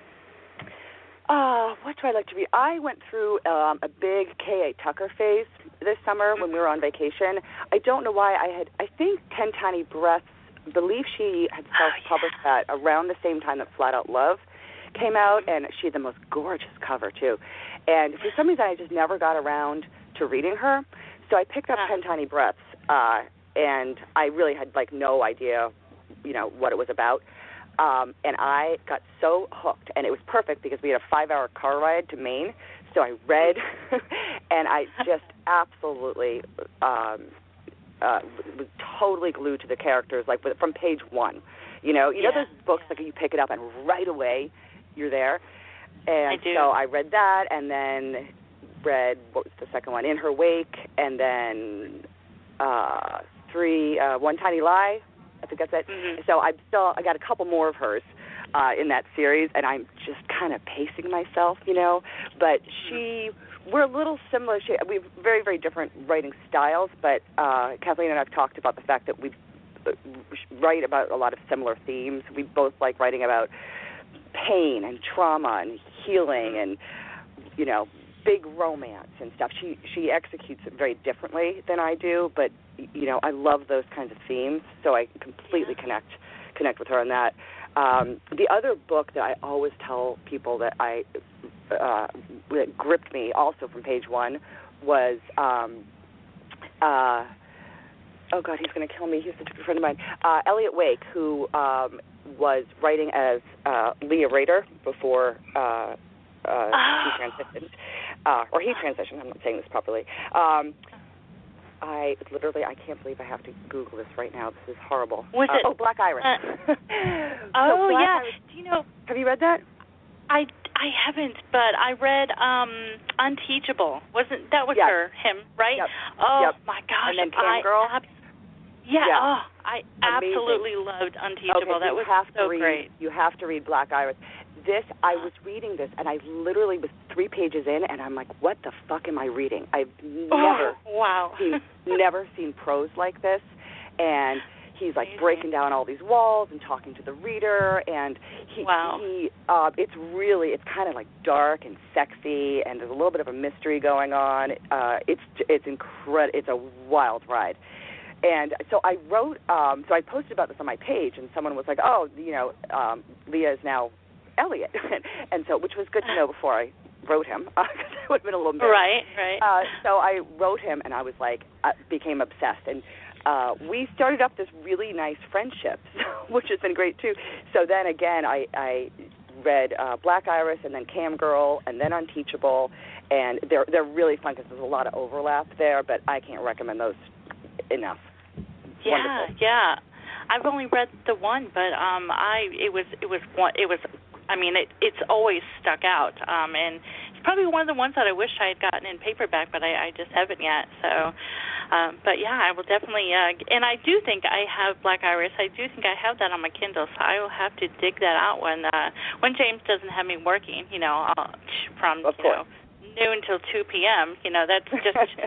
Uh, what do I like to read? I went through um, a big K A Tucker phase this summer when we were on vacation. I don't know why I had, I think Ten Tiny Breaths, believe she had self-published that around the same time that Flat Out Love came out, and she had the most gorgeous cover, too. And for some reason, I just never got around to reading her. So I picked up Huh. Ten Tiny Breaths, uh, and I really had, like, no idea, you know, what it was about. Um, and I got so hooked, and it was perfect because we had a five-hour car ride to Maine. So I read, and I just absolutely um, uh, was totally glued to the characters, like from page one. You know, you yeah. know those books like you pick it up and right away you're there. And I do. so I read that, and then read what was the second one, In Her Wake, and then uh, three uh, One Tiny Lie. I think that's it. Mm-hmm. So I'm still I got a couple more of hers uh, in that series, and I'm just kind of pacing myself, you know. But she, we're a little similar. She, we have very very different writing styles, but uh, Kathleen and I have talked about the fact that we write about a lot of similar themes. We both like writing about pain and trauma and healing and, you know, big romance and stuff. She she executes it very differently than I do, but, you know, I love those kinds of themes, so I completely connect connect with her on that. Um, the other book that I always tell people that I uh, that gripped me also from page one was um, uh, oh God, he's going to kill me. He's such a good friend of mine. Uh, Elliot Wake, who um, was writing as uh, Leah Rader before uh, uh, oh. she transitioned, uh, or he transitioned. I'm not saying this properly. Um, I literally, I can't believe I have to Google this right now. This is horrible. Was uh, it? Oh, Black Iris. Uh, so oh Black yeah. Iris, Do you know? have you read that? I, I haven't, but I read um, Unteachable. Wasn't that was Yes. her him right? Yep. Oh Yep. my gosh! And then Cam I, Girl. Ab- yeah. Yeah. Oh, I Amazing. absolutely loved Unteachable. Okay, that you was have so to read, great. You have to read Black Iris. This, I was reading this, and I literally was three pages in, and I'm like, what the fuck am I reading? I've never Oh, wow. seen, never seen prose like this. And he's like Amazing. breaking down all these walls and talking to the reader, and he, Wow. he uh, it's really, it's kind of like dark and sexy, and there's a little bit of a mystery going on. Uh, it's it's incredible. It's a wild ride. And so I wrote, um, so I posted about this on my page, and someone was like, oh, you know, um, Leah is now Elliot. And so, which was good to know before I wrote him, because I would have been a little embarrassed. Right, right. Uh, so I wrote him, and I was like, I became obsessed. And uh, we started up this really nice friendship, which has been great, too. So then, again, I, I read uh, Black Iris, and then Cam Girl, and then Unteachable. And they're, they're really fun because there's a lot of overlap there, but I can't recommend those enough. Yeah, Wonderful. yeah. I've only read the one, but um, I it was it was one it was. I mean, it it's always stuck out, um, and it's probably one of the ones that I wish I had gotten in paperback, but I, I just haven't yet. So, um, but yeah, I will definitely. Uh, and I do think I have Black Iris. I do think I have that on my Kindle, so I will have to dig that out when uh, when James doesn't have me working. You know, I'll, from Of you know noon till two p.m. You know, that's just.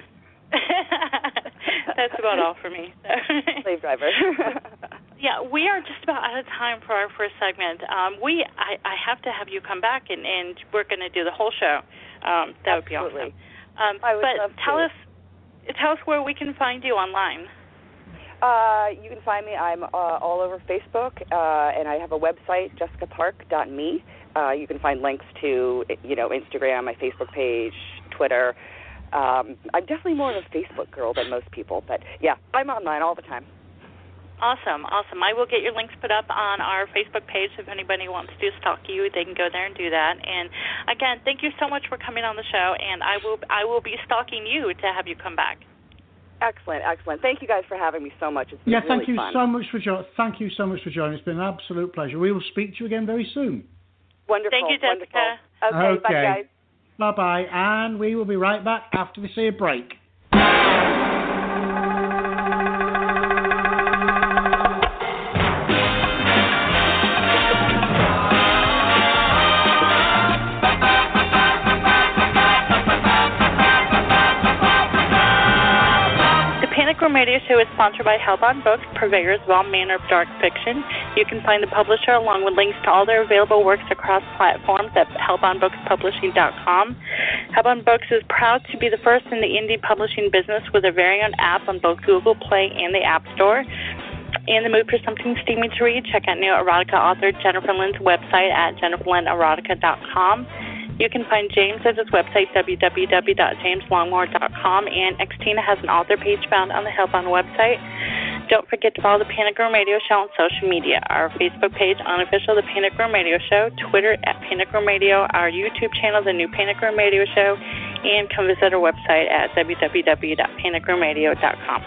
That's about all for me. So. Slave driver. Yeah, we are just about out of time for our first segment. Um, we, I, I have to have you come back, and, and we're going to do the whole show. Um, that Absolutely. would be awesome. Um, I would but love tell to. us, tell us where we can find you online. Uh, you can find me. I'm uh, all over Facebook, uh, and I have a website, jessica park dot me. Uh, you can find links to, you know, Instagram, my Facebook page, Twitter. Um, I'm definitely more of a Facebook girl than most people, but yeah, I'm online all the time. Awesome, awesome. I will get your links put up on our Facebook page. If anybody wants to stalk you, they can go there and do that. And again, thank you so much for coming on the show, and I will I will be stalking you to have you come back. Excellent, excellent. Thank you guys for having me so much. It's been Yeah, really thank you fun. so much for jo- thank you so much for joining. It's been an absolute pleasure. We will speak to you again very soon. Wonderful. Thank you, Jessica. Wonderful. Okay, bye Okay. guys. Bye-bye, and we will be right back after this here break. Panic Room Radio Show is sponsored by Hellbound Books, purveyors of all manner of dark fiction. You can find the publisher along with links to all their available works across platforms at hellbound books publishing dot com. Hellbound Books is proud to be the first in the indie publishing business with a very own app on both Google Play and the App Store. In the mood for something steamy to read, check out new erotica author Jennifer Lynn's website at jennifer lynn erotica dot com. You can find James at his website, w w w dot james longmore dot com, and Xtina has an author page found on the Hellbound website. Don't forget to follow the Panic Room Radio Show on social media. Our Facebook page, Unofficial The Panic Room Radio Show, Twitter at Panic Room Radio, our YouTube channel, The New Panic Room Radio Show, and come visit our website at w w w dot panic room radio dot com.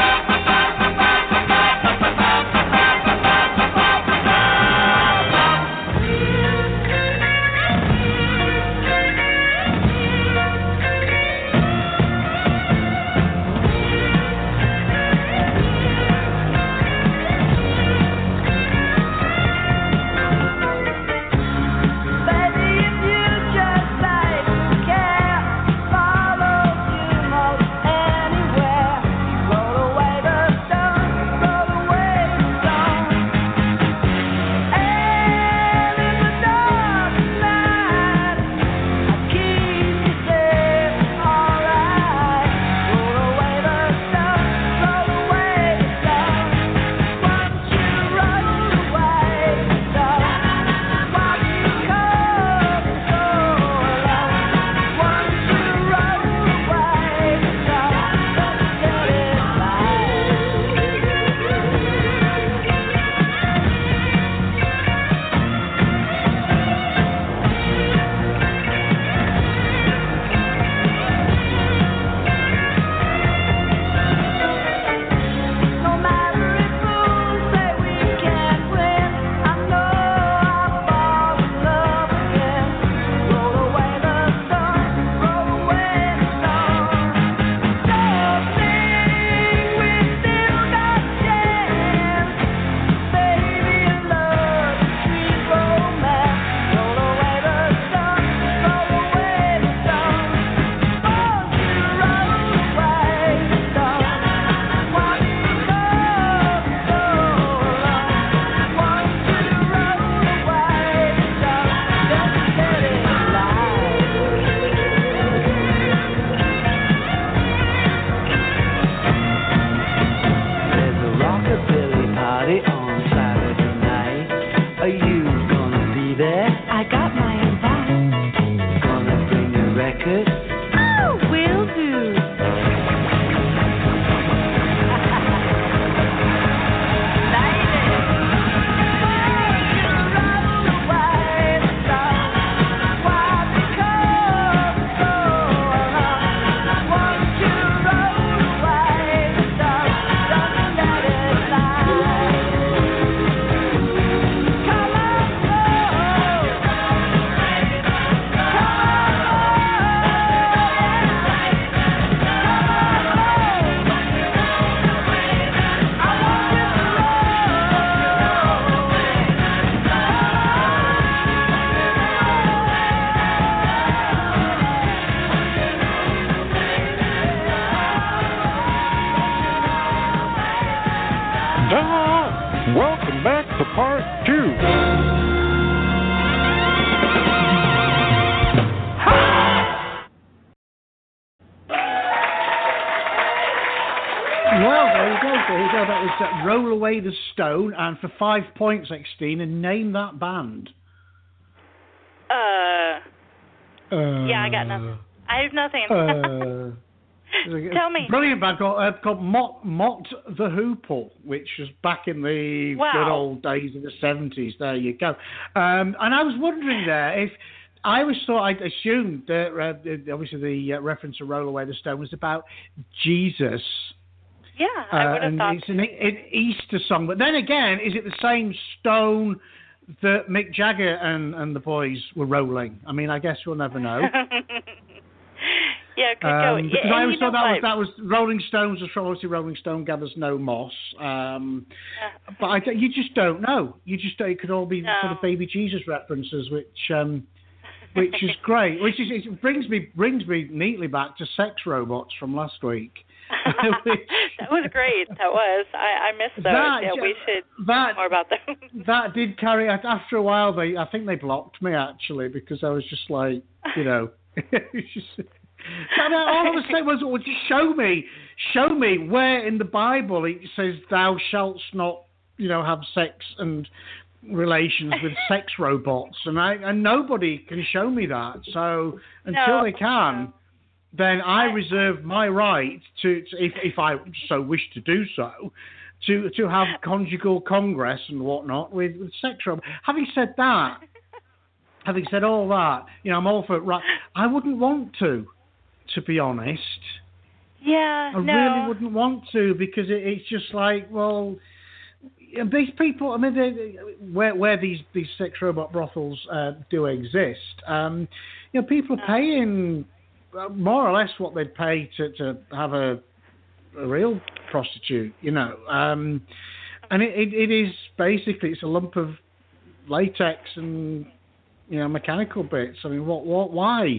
Welcome back to part two. Well, there you go, there you go. That was uh, Roll Away the Stone, and for five points, Extine, and name that band. Uh, uh yeah, I got nothing. I have nothing. uh, Tell me. Brilliant band called, uh, called Mott, Mott the Hoople, which was back in the wow. good old days of the seventies. There you go. Um, and I was wondering there if I was thought I assumed that uh, obviously the uh, reference to Roll Away the Stone was about Jesus. Yeah, I would have uh, thought. And it's an, an Easter song, but then again, is it the same stone that Mick Jagger and, and the boys were rolling? I mean, I guess we'll never know. Yeah, could um, go. Because and I always thought that was, what? that was Rolling Stones was obviously Rolling Stone gathers no moss. Um, uh, but I, you just don't know. You just don't, it could all be no. sort of baby Jesus references, which um, which is great. Which is it brings me brings me neatly back to Sex Robots from last week. Which, that was great. That was. I, I missed those. That, yeah, we should that, talk more about them. That did carry. After a while, they I think they blocked me actually because I was just like, you know. It's just, so all I was saying was, well, just show me, show me where in the Bible it says thou shalt not, you know, have sex and relations with sex robots, and I and nobody can show me that. So until no, they can, no. then I reserve my right to, to if if I so wish to do so, to to have conjugal congress and whatnot with, with sex robots. Having said that, having said all that, you know, I'm all for right. I wouldn't want to. to be honest. Yeah, I no. really wouldn't want to because it, it's just like, well, these people. I mean, they, they, where where these these sex robot brothels uh, do exist, um, you know, people are paying more or less what they'd pay to, to have a, a real prostitute. You know, um, and it, it, it is basically it's a lump of latex and you know mechanical bits. I mean, what what why?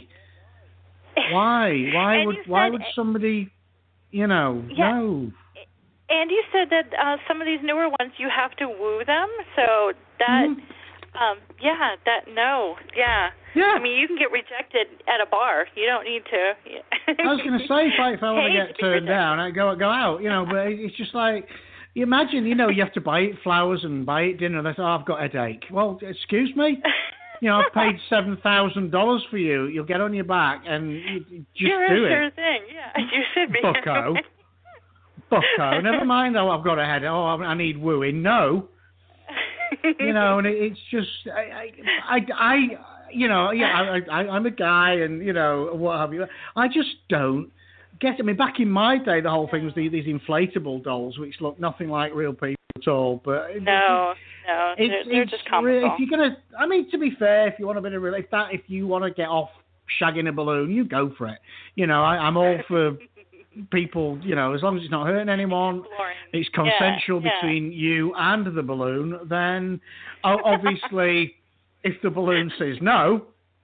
Why? Why would why would somebody, you know, yeah. no? And you said that uh, some of these newer ones you have to woo them, so that, mm-hmm. um, yeah, that no, yeah. Yeah. I mean, you can get rejected at a bar. You don't need to. I was going to say, if I, if I want to get turned down, I go go out, you know. But it's just like, you imagine, you know, you have to buy it flowers and buy it dinner. And they say, oh, I've got a headache. Well, excuse me. You know, I've paid seven thousand dollars for you. You'll get on your back and you, you just You're do a it. sure thing. Yeah, you should be. Bucko. Bucko. Never mind. Oh, I've got a headache. Oh, I need wooing. No. You know, and it, it's just, I, I, I, I you know, yeah, I, I, I'm a guy, and you know, what have you. I just don't get. I mean, back in my day, the whole thing was the, these inflatable dolls, which look nothing like real people at all. But no, it, no, it's, they're, they're it's just comical. If you're gonna, I mean, to be fair, if you want a bit of real, if that, if you want to get off shagging a balloon, you go for it. You know, I, I'm all for people. You know, as long as it's not hurting anyone, Exploring. it's consensual yeah, yeah. between you and the balloon. Then, obviously, if the balloon says no,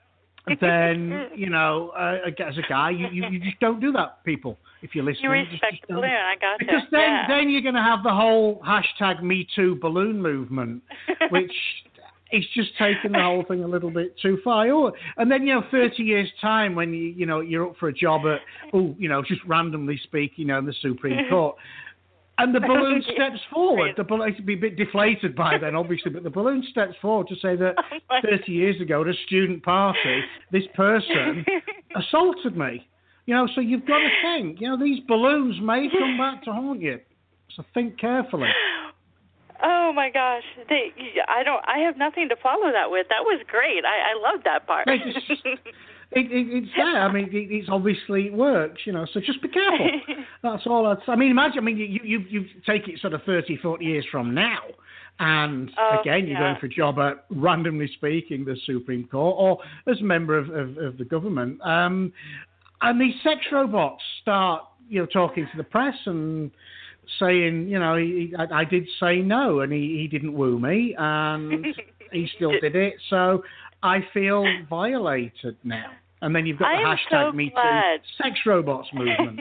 then you know, uh, as a guy, you, you, you just don't do that, people. If you're listening, you respect just, just the balloon. I got you. Because then, yeah. then you're going to have the whole hashtag Me Too balloon movement, which is just taking the whole thing a little bit too far. Oh, and then you know, thirty years time when you you know you're up for a job at oh you know just randomly speaking, you know, in the Supreme Court. And the balloon steps forward. The balloon it'd be a bit deflated by then, obviously, but the balloon steps forward to say that oh thirty years ago at a student party, this person assaulted me. You know, so you've got to think. You know, these balloons may come back to haunt you. So think carefully. Oh my gosh, they, I don't. I have nothing to follow that with. That was great. I, I love that part. It's, it, it, it's there. I mean, it, it's obviously it works. You know, so just be careful. That's all. I'd, I mean, imagine. I mean, you you you take it sort of thirty, forty years from now, and oh, again, you're yeah. going for a job at, randomly speaking, the Supreme Court, or as a member of, of, of the government, um, and these sex robots start, you know, talking to the press and saying, you know, he, I, I did say no, and he, he didn't woo me, and he still did it, so I feel violated now. And then you've got the I am hashtag so Me glad. Too sex robots movement.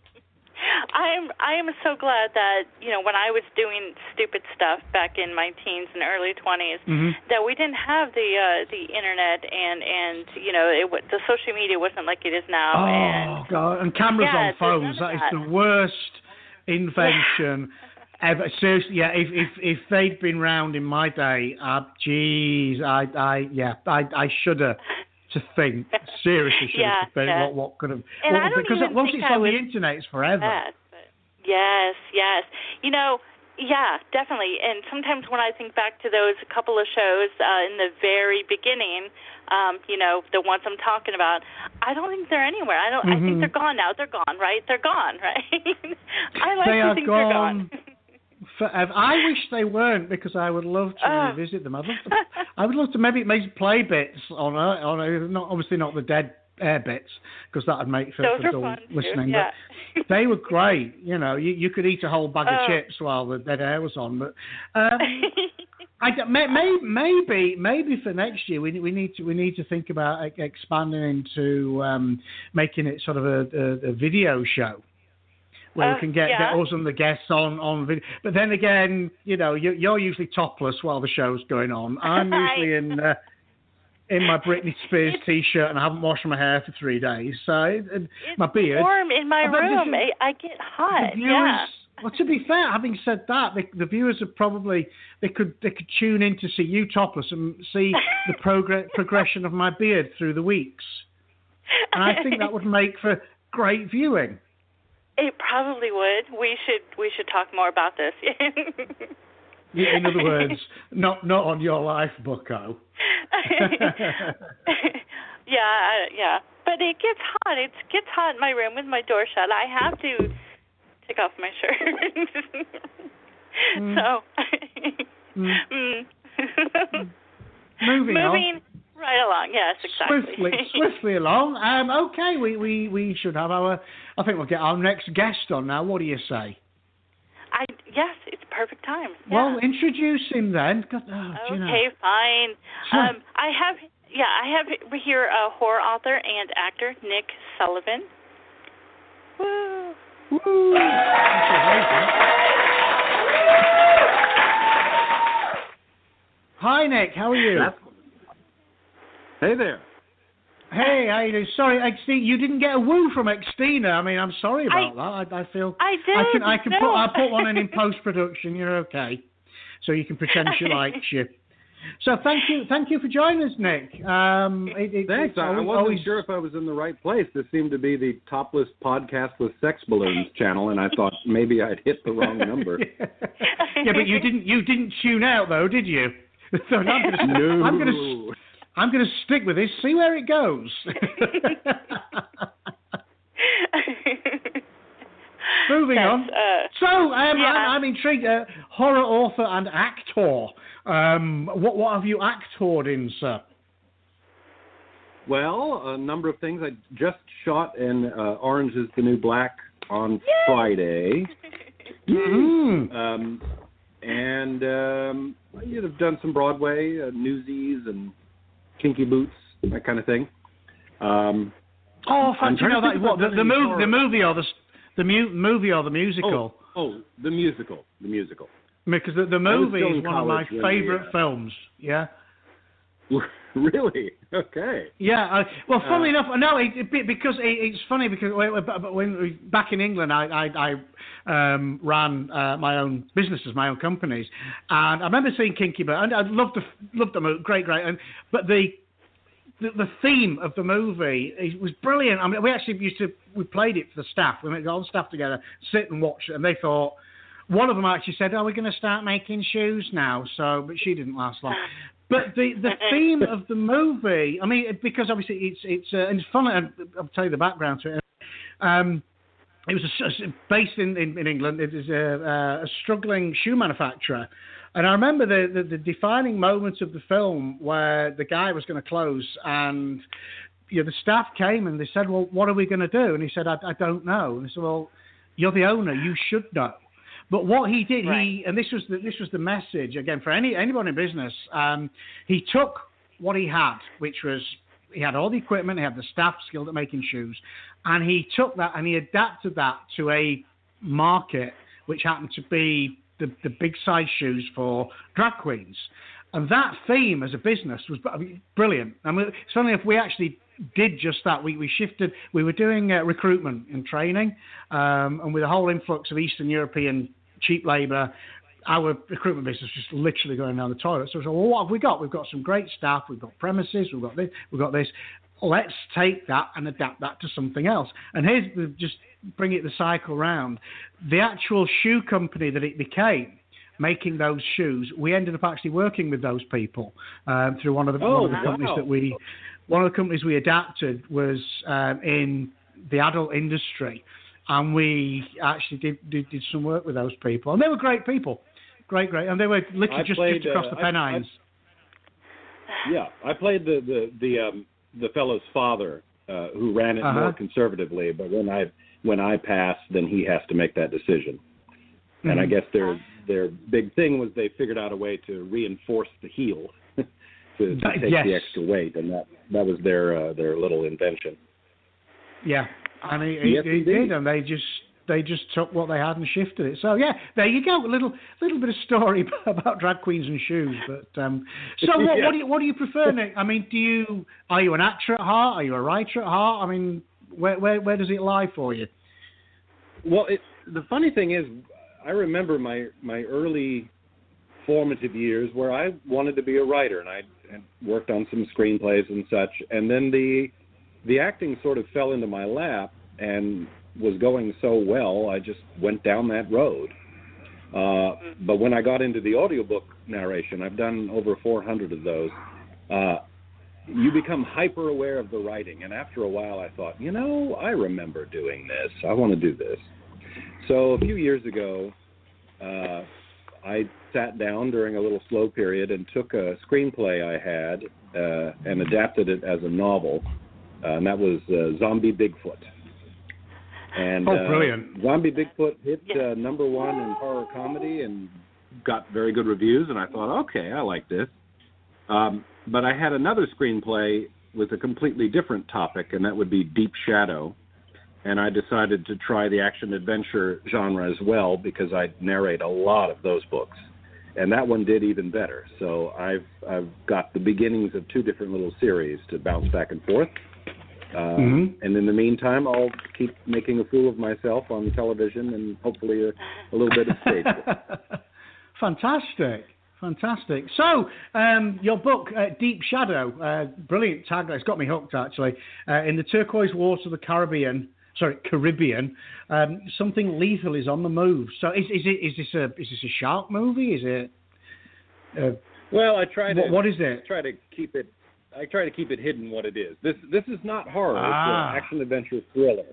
I am I am so glad that, you know, when I was doing stupid stuff back in my teens and early twenties, mm-hmm. that we didn't have the uh, the internet and and you know it the social media wasn't like it is now. Oh and, God! And cameras yeah, on phones. That, that is the worst invention yeah. ever. Seriously, yeah. If if if they'd been round in my day, uh, geez, I I yeah, I I shudder to think. Seriously, shudder yeah, to think yeah. what what could have. And what, I don't because even once think it's I on was the internet, it's forever. That, but yes, yes. You know. Yeah, definitely. And sometimes when I think back to those couple of shows uh, in the very beginning, um, you know, the ones I'm talking about, I don't think they're anywhere. I don't. Mm-hmm. I think they're gone now. They're gone, right? They're gone, right? I like they to are think gone they're gone. Forever. I wish they weren't, because I would love to oh. revisit them. I'd love to, I would love to maybe maybe play bits on a, on a, not obviously not the dead air bits, because that would make for, Those for are dull fun listening. too. Yeah. But they were great. You know, you, you could eat a whole bag oh. of chips while the dead air was on. But um, I may, may, maybe maybe for next year we we need to we need to think about expanding into um, making it sort of a, a, a video show, where Uh, we can get, yeah. get us and the guests on, on video. But then again, you know, you're, you're usually topless while the show's going on. I'm usually in uh, in my Britney Spears T-shirt, and I haven't washed my hair for three days. So it, It's my beard. warm in my But room. the- I, I get hot. The viewers, yeah. well, to be fair, having said that, the, the viewers are probably they could they could tune in to see you topless and see the progress progression of my beard through the weeks, and I think that would make for great viewing. It probably would. We should we should talk more about this. Yeah, in other words, not not on your life, bucko. yeah, I- yeah. But but it gets hot. It gets hot in my room with my door shut. I have to take off my shirt. mm. So, mm. mm. moving, moving on. right along. Yes, exactly. Swiftly, swiftly along. Um, okay, we, we, we should have our. I think we'll get our next guest on now. What do you say? I yes, it's perfect time. Yeah. Well, introduce him then. God, oh, okay, you know. fine. Um, I have yeah, I have here a horror author and actor, Nick Sullivan. Woo! Woo! Hi, Nick. How are you? Hey there. Hey, how you doing? Sorry, Xtina, you didn't get a woo from Xtina. I mean, I'm sorry about I, that. I, I feel I did. I can I can no. put I put one in in post production. You're okay, so you can pretend she likes you. So thank you, thank you for joining us, Nick. Um, it, it, Thanks. I wasn't always... sure if I was in the right place. This seemed to be the topless podcast with sex balloons channel, and I thought maybe I'd hit the wrong number. yeah. yeah, but you didn't you didn't tune out though, did you? So I'm gonna, no. I'm gonna I'm gonna stick with this. See where it goes. Moving That's, on. Uh, so um, yeah. I'm, I'm intrigued. Uh, horror author and actor. Um, what what have you actored in, sir? Well, a number of things. I just shot in uh, Orange is the New Black on Yay! Friday. Mm-hmm. Um, and um, you'd have done some Broadway, uh, Newsies and Kinky Boots, that kind of thing. Um, oh, I'm fancy! You know that what the, the movie, horror. the movie or the the mu- movie or the musical? Oh, oh, the musical, the musical. Because the, the movie is one of my favourite uh, films. Yeah. Really? Okay. Yeah. Uh, well, funnily uh, enough, no, it, it, because it, it's funny because when, when back in England, I I, I um, ran uh, my own businesses, my own companies, and I remember seeing Kinky Boots, and I loved the loved the movie, great, great, and but the The, the theme of the movie it was brilliant. I mean, we actually used to we played it for the staff. We got all the staff together, sit and watch it, and they thought. One of them actually said, "Oh, we're going to start making shoes now." So, but she didn't last long. But the, the theme of the movie, I mean, because obviously it's it's uh, and it's fun. I'll tell you the background to it. Um, it was a, based in, in, in England. It is a, a struggling shoe manufacturer. And I remember the, the, the defining moments of the film where the guy was going to close and you know, the staff came and they said, well, what are we going to do? And he said, I, I don't know. And I said, well, you're the owner. You should know. But what he did, right. he and this was the, this was the message, again, for any anyone in business, um, he took what he had, which was he had all the equipment, he had the staff skilled at making shoes, and he took that and he adapted that to a market which happened to be the, the big size shoes for drag queens. And that theme as a business was brilliant. I mean, it's funny if we actually did just that. We we shifted. We were doing uh, recruitment and training, um, and with a whole influx of Eastern European cheap labour, our recruitment business was just literally going down the toilet. So we said, well, what have we got? We've got some great staff. We've got premises. We've got this. We've got this. Let's take that and adapt that to something else. And here's the, just bring it the cycle round. The actual shoe company that it became, making those shoes, we ended up actually working with those people um, through one of the, oh, one of the companies wow. that we. One of the companies we adapted was um, in the adult industry, and we actually did, did did some work with those people, and they were great people, great, great, and they were literally just, played, just across uh, the Pennines. I, I, yeah, I played the the the, um, the fellow's father uh, who ran it uh-huh. more conservatively, but when I when I passed, then he has to make that decision, mm-hmm. and I guess their their big thing was they figured out a way to reinforce the heel. To, to take yes. the extra weight, and that that was their uh, their little invention. Yeah, and he, yes, he, he did, and they just they just took what they had and shifted it. So yeah, there you go, a little little bit of story about drag queens and shoes. But um, so what, yeah. what do you what do you prefer, Nick? I mean, do you are you an actor at heart? Are you a writer at heart? I mean, where where where does it lie for you? Well, it, the funny thing is, I remember my my early formative years where I wanted to be a writer, and I and worked on some screenplays and such, and then the the acting sort of fell into my lap and was going so well, I just went down that road. Uh, but when I got into the audiobook narration, I've done over four hundred of those, uh, you become hyper aware of the writing. And after a while, I thought, you know, I remember doing this. I want to do this. So a few years ago, uh, I sat down during a little slow period and took a screenplay I had uh, and adapted it as a novel, uh, and that was uh, Zombie Bigfoot. And oh, brilliant! Uh, Zombie Bigfoot hit Yeah. uh, number one in horror comedy and got very good reviews, and I thought, okay, I like this. Um, but I had another screenplay with a completely different topic, and that would be Deep Shadow. And I decided to try the action-adventure genre as well because I narrate a lot of those books. And that one did even better. So I've I've got the beginnings of two different little series to bounce back and forth. Um, mm-hmm. And in the meantime, I'll keep making a fool of myself on television and hopefully a, a little bit of stage. Fantastic. Fantastic. So, um, your book, uh, Deep Shadow, uh, brilliant tagline. It's got me hooked, actually. Uh, in the turquoise waters of the Caribbean, sorry, Caribbean, um, something lethal is on the move. So, is, is it is this a is this a shark movie? Is it? Uh, well, I try to. What, what is it? Try to keep it. I try to keep it hidden what it is. This this is not horror. Ah. It's an action adventure thriller.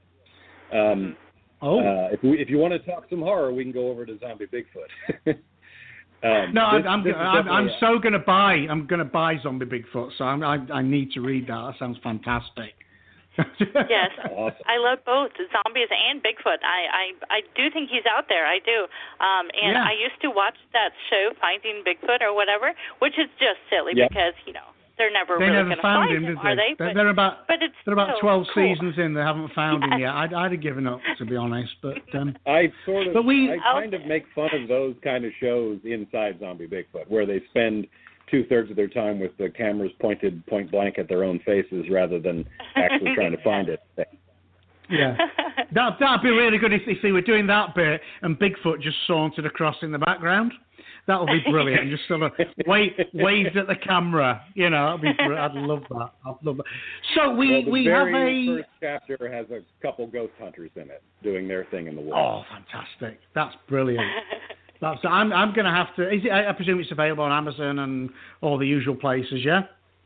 Um, oh. Uh, if we, if you want to talk some horror, we can go over to Zombie Bigfoot. Um, no, this, I'm this I'm, I'm a, so gonna buy I'm gonna buy Zombie Bigfoot. So I'm, I I need to read that. That sounds fantastic. Yes, awesome. I love both zombies and Bigfoot. I, I I do think he's out there. I do. Um, and yeah. I used to watch that show Finding Bigfoot or whatever, which is just silly yep. because you know they're never they really never going to found find him, him, did they? are they? They're, but, they're about but it's they're about so twelve cool. seasons in. They haven't found yes. him yet. I'd I'd have given up, to be honest. But um, I sort of but we, I kind of make fun of those kind of shows inside Zombie Bigfoot, where they spend two thirds of their time with the cameras pointed point blank at their own faces rather than actually trying to find it. Yeah, that that'd be really good if, if they were doing that bit and Bigfoot just sauntered across in the background. That would be brilliant. And just sort of wave, waved at the camera. You know, that'd be. I'd love that. I'd love that. So we well, the we very have a first chapter has a couple ghost hunters in it doing their thing in the woods. Oh, fantastic! That's brilliant. That's. I'm I'm going to have to. Is it? I presume it's available on Amazon and all the usual places. Yeah.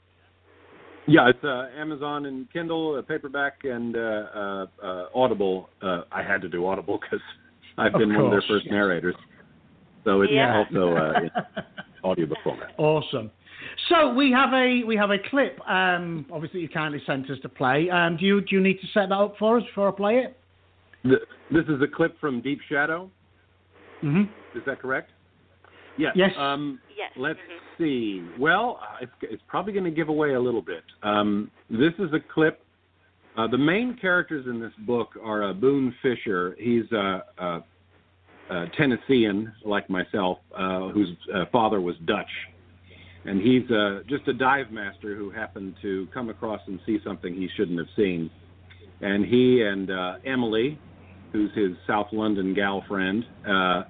Yeah, it's uh, Amazon and Kindle, uh, paperback, and uh, uh, uh, Audible. Uh, I had to do Audible because I've Of been one of their course, first yes. narrators. So it's Yeah. also uh, in audiobook format. Awesome. So we have a we have a clip. Um, obviously, you kindly sent us to play. Um, do you do you need to set that up for us before I play it? The, this is a clip from Deep Shadow. Mm-hmm. Is that correct? Yes. Yes. yes. Um, Let's mm-hmm. see. Well, uh, it's, it's probably going to give away a little bit. Um, this is a clip. Uh, the main characters in this book are uh, Boone Fisher. He's a, a, a Tennessean, like myself, uh, whose uh, father was Dutch. And he's uh, just a dive master who happened to come across and see something he shouldn't have seen. And he and uh, Emily, who's his South London gal friend, uh,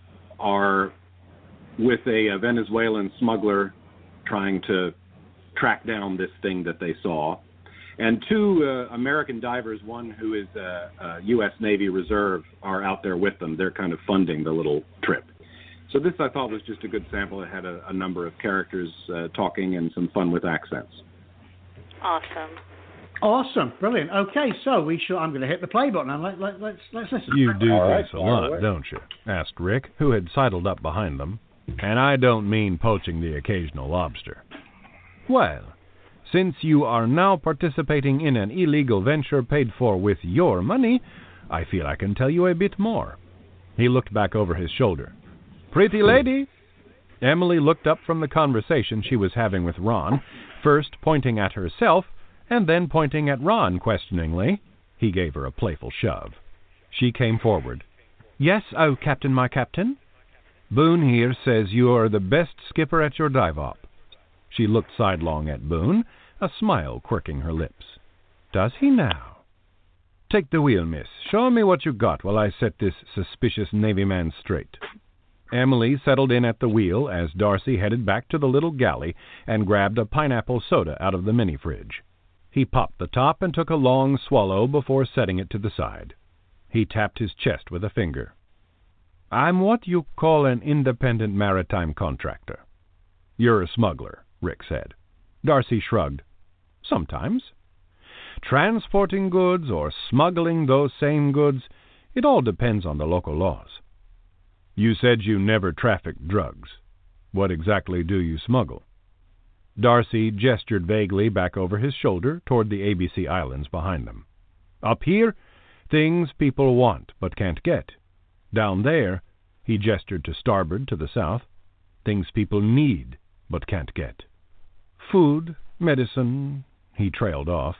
are with a, a Venezuelan smuggler trying to track down this thing that they saw. And two uh, American divers, one who is a, a U S Navy Reserve, are out there with them. They're kind of funding the little trip. So this, I thought, was just a good sample. It had a, a number of characters uh, talking and some fun with accents. Awesome. Awesome, brilliant. Okay, so we shall. I'm going to hit the play button and let, let, let's let's listen. You do All this right, a lot, away. don't you? Asked Rick, who had sidled up behind them. And I don't mean poaching the occasional lobster. Well, since you are now participating in an illegal venture paid for with your money, I feel I can tell you a bit more. He looked back over his shoulder. Pretty lady! Emily looked up from the conversation she was having with Ron, first pointing at herself, and then pointing at Ron questioningly. He gave her a playful shove. She came forward. Yes, oh, Captain, my captain. Boone here says you are the best skipper at your dive-op. She looked sidelong at Boone, a smile quirking her lips. Does he now? Take the wheel, miss. Show me what you got while I set this suspicious Navy man straight. Emily settled in at the wheel as Darcy headed back to the little galley and grabbed a pineapple soda out of the mini-fridge. He popped the top and took a long swallow before setting it to the side. He tapped his chest with a finger. I'm what you call an independent maritime contractor. You're a smuggler, Rick said. Darcy shrugged. Sometimes. Transporting goods or smuggling those same goods, it all depends on the local laws. You said you never trafficked drugs. What exactly do you smuggle? Darcy gestured vaguely back over his shoulder toward the A B C Islands behind them. Up here, things people want but can't get. Down there, he gestured to starboard to the south, things people need but can't get. Food, medicine, he trailed off.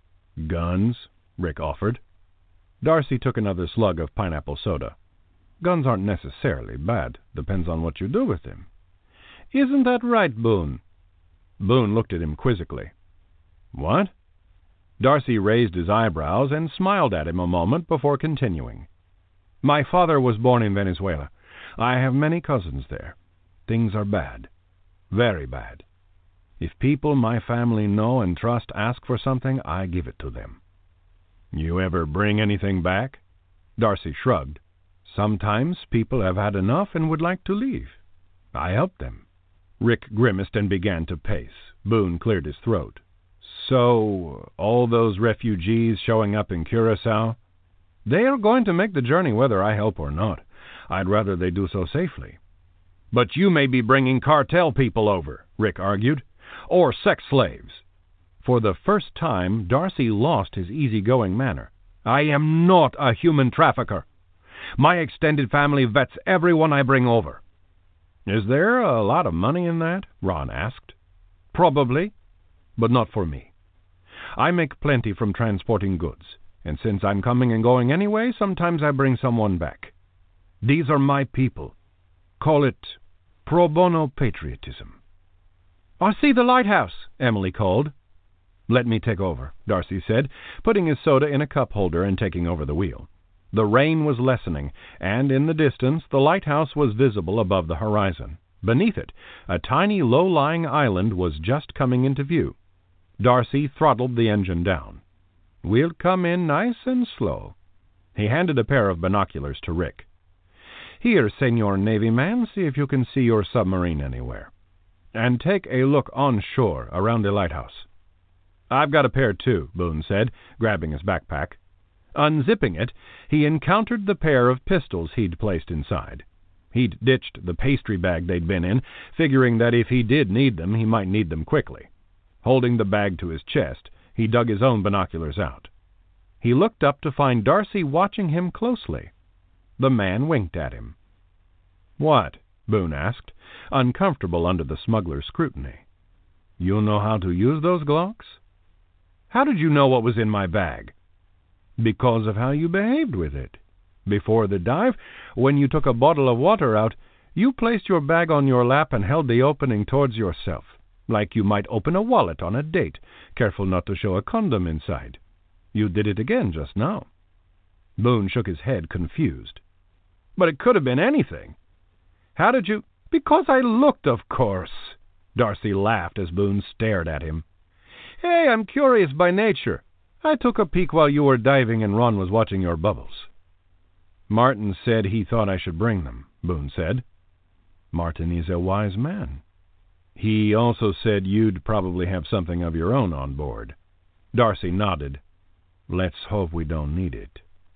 Guns, Rick offered. Darcy took another slug of pineapple soda. Guns aren't necessarily bad. Depends on what you do with them. Isn't that right, Boone? Boone looked at him quizzically. What? Darcy raised his eyebrows and smiled at him a moment before continuing. My father was born in Venezuela. I have many cousins there. Things are bad. Very bad. If people my family know and trust ask for something, I give it to them. You ever bring anything back? Darcy shrugged. Sometimes people have had enough and would like to leave. I help them. Rick grimaced and began to pace. Boone cleared his throat. So, all those refugees showing up in Curacao? They are going to make the journey whether I help or not. I'd rather they do so safely. But you may be bringing cartel people over, Rick argued, or sex slaves. For the first time, Darcy lost his easygoing manner. I am not a human trafficker. My extended family vets everyone I bring over. Is there a lot of money in that? Ron asked. Probably, but not for me. I make plenty from transporting goods, and since I'm coming and going anyway, sometimes I bring someone back. These are my people. Call it pro bono patriotism. I see the lighthouse, Emily called. Let me take over, Darcy said, putting his soda in a cup holder and taking over the wheel. The rain was lessening, and in the distance the lighthouse was visible above the horizon. Beneath it, a tiny low-lying island was just coming into view. Darcy throttled the engine down. We'll come in nice and slow. He handed a pair of binoculars to Rick. Here, Senor Navy man, see if you can see your submarine anywhere. And take a look on shore around the lighthouse. I've got a pair too, Boone said, grabbing his backpack. Unzipping it, he encountered the pair of pistols he'd placed inside. He'd ditched the pastry bag they'd been in, figuring that if he did need them, he might need them quickly. Holding the bag to his chest, he dug his own binoculars out. He looked up to find Darcy watching him closely. The man winked at him. What? Boone asked, uncomfortable under the smuggler's scrutiny. You know how to use those Glocks? How did you know what was in my bag? Because of how you behaved with it. Before the dive, when you took a bottle of water out, you placed your bag on your lap and held the opening towards yourself, like you might open a wallet on a date, careful not to show a condom inside. You did it again just now. Boone shook his head, confused. But it could have been anything. How did you... Because I looked, of course. Darcy laughed as Boone stared at him. Hey, I'm curious by nature. I took a peek while you were diving and Ron was watching your bubbles. Martin said he thought I should bring them, Boone said. Martin is a wise man. He also said you'd probably have something of your own on board. Darcy nodded. Let's hope we don't need it.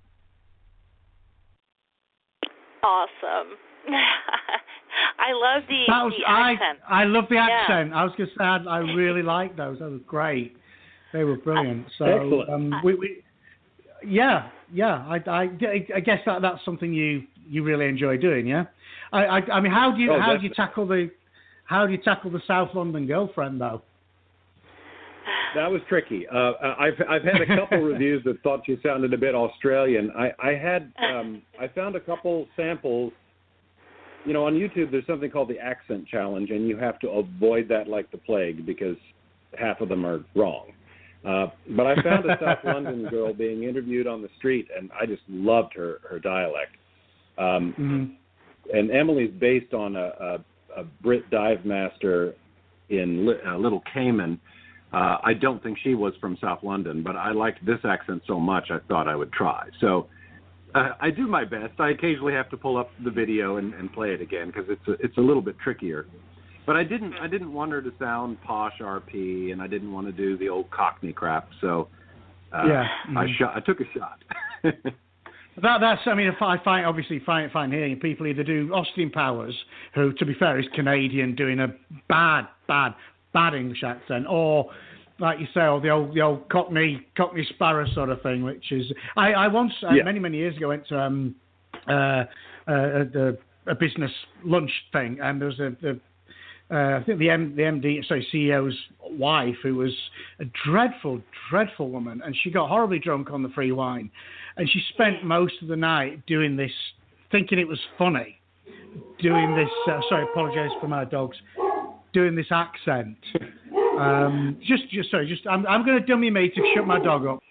Awesome. I love the, was, the accent. I, I love the accent. Yeah. I was going to say, I, I really liked those. That was great. They were brilliant. So, Excellent. um, we, we, yeah, yeah. I, I, I guess that that's something you, you really enjoy doing. Yeah. I, I, I mean, how do you oh, how definitely. do you tackle the how do you tackle the South London girlfriend though? That was tricky. Uh, I've I've had a couple reviews that thought you sounded a bit Australian. I I had um, I found a couple samples. You know, on YouTube, there's something called the accent challenge, and you have to avoid that like the plague because half of them are wrong. Uh, but I found a South London girl being interviewed on the street, and I just loved her, her dialect. Um, mm-hmm. And Emily's based on a, a, a Brit dive master in Li- uh, Little Cayman. Uh, I don't think she was from South London, but I liked this accent so much I thought I would try. So uh, I do my best. I occasionally have to pull up the video and, and play it again because it's a, it's a little bit trickier. But I didn't. I didn't want her to sound posh R P, and I didn't want to do the old Cockney crap. So uh, yeah, mm-hmm. I shot. I took a shot. that that's. I mean, if I find obviously find find hearing people either do Austin Powers, who to be fair is Canadian, doing a bad, bad, bad English accent, or like you say, or the old the old Cockney Cockney Sparrow sort of thing, which is I I once uh, yeah. many many years ago went to um uh, uh the a business lunch thing, and there was a. a Uh, I think the, M, the M D, sorry, C E O's wife, who was a dreadful, dreadful woman, and she got horribly drunk on the free wine, and she spent most of the night doing this, thinking it was funny, doing this. Uh, sorry, apologise for my dogs. Doing this accent. Um, just, just sorry, just I'm, I'm going to dummy me to shut my dog up.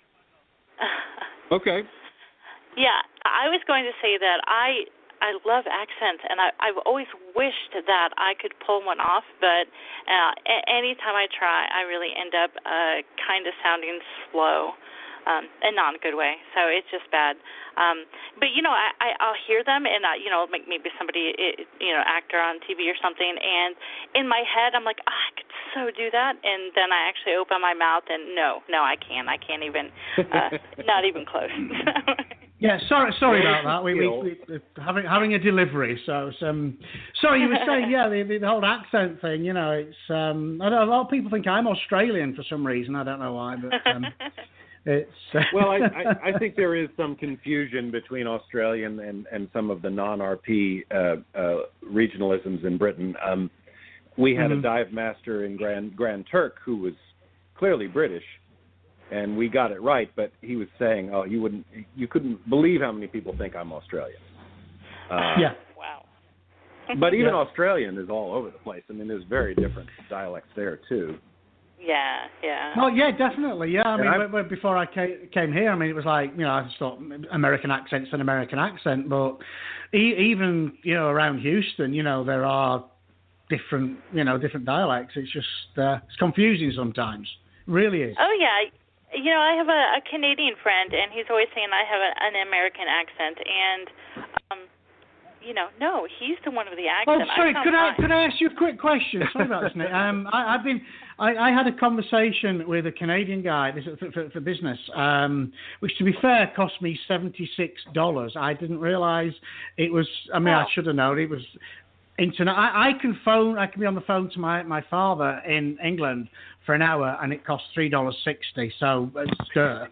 Okay. Yeah, I was going to say that I. I love accents, and I, I've always wished that I could pull one off, but uh, a- anytime I try, I really end up uh, kind of sounding slow, um, and not in a good way, so it's just bad. Um, but, you know, I, I, I'll hear them, and, uh, you know, like maybe somebody, you know, actor on T V or something, and in my head, I'm like, oh, I could so do that, and then I actually open my mouth, and no, no, I can't. I can't even, uh, not even close. Yeah, sorry, sorry about that. We, we, we having having a delivery. So, um, sorry, you were saying, yeah, the, the, the whole accent thing. You know, it's um, I know a lot of people think I'm Australian for some reason. I don't know why, but um, it's. Uh, well, I, I, I think there is some confusion between Australian and, and some of the non-R P uh, uh, regionalisms in Britain. Um, we had mm-hmm. a dive master in Grand Grand Turk who was clearly British. And we got it right, but he was saying, "Oh, you wouldn't, you couldn't believe how many people think I'm Australian." Uh, yeah. Wow. But even yeah. Australian is all over the place. I mean, there's very different dialects there too. Yeah, yeah. Oh, yeah, definitely. Yeah, I mean, I, but before I came here, I mean, it was like, you know, I just thought American accent's an American accent, but e- even, you know, around Houston, you know, there are different, you know, different dialects. It's just, uh, it's confusing sometimes. It really is. Oh, yeah. You know, I have a, a Canadian friend, and he's always saying I have a, an American accent, and, um, you know, no, he's the one with the accent. Oh, sorry, I could I fine. could I ask you a quick question? Sorry about this, Nick. Um, I, I've been, I, I had a conversation with a Canadian guy this for, for, for business, um, which, to be fair, cost me seventy-six dollars. I didn't realise it was. I mean, oh. I should have known it was. Internet. I, I can phone. I can be on the phone to my, my father in England for an hour, and it costs three dollars sixty. So, uh,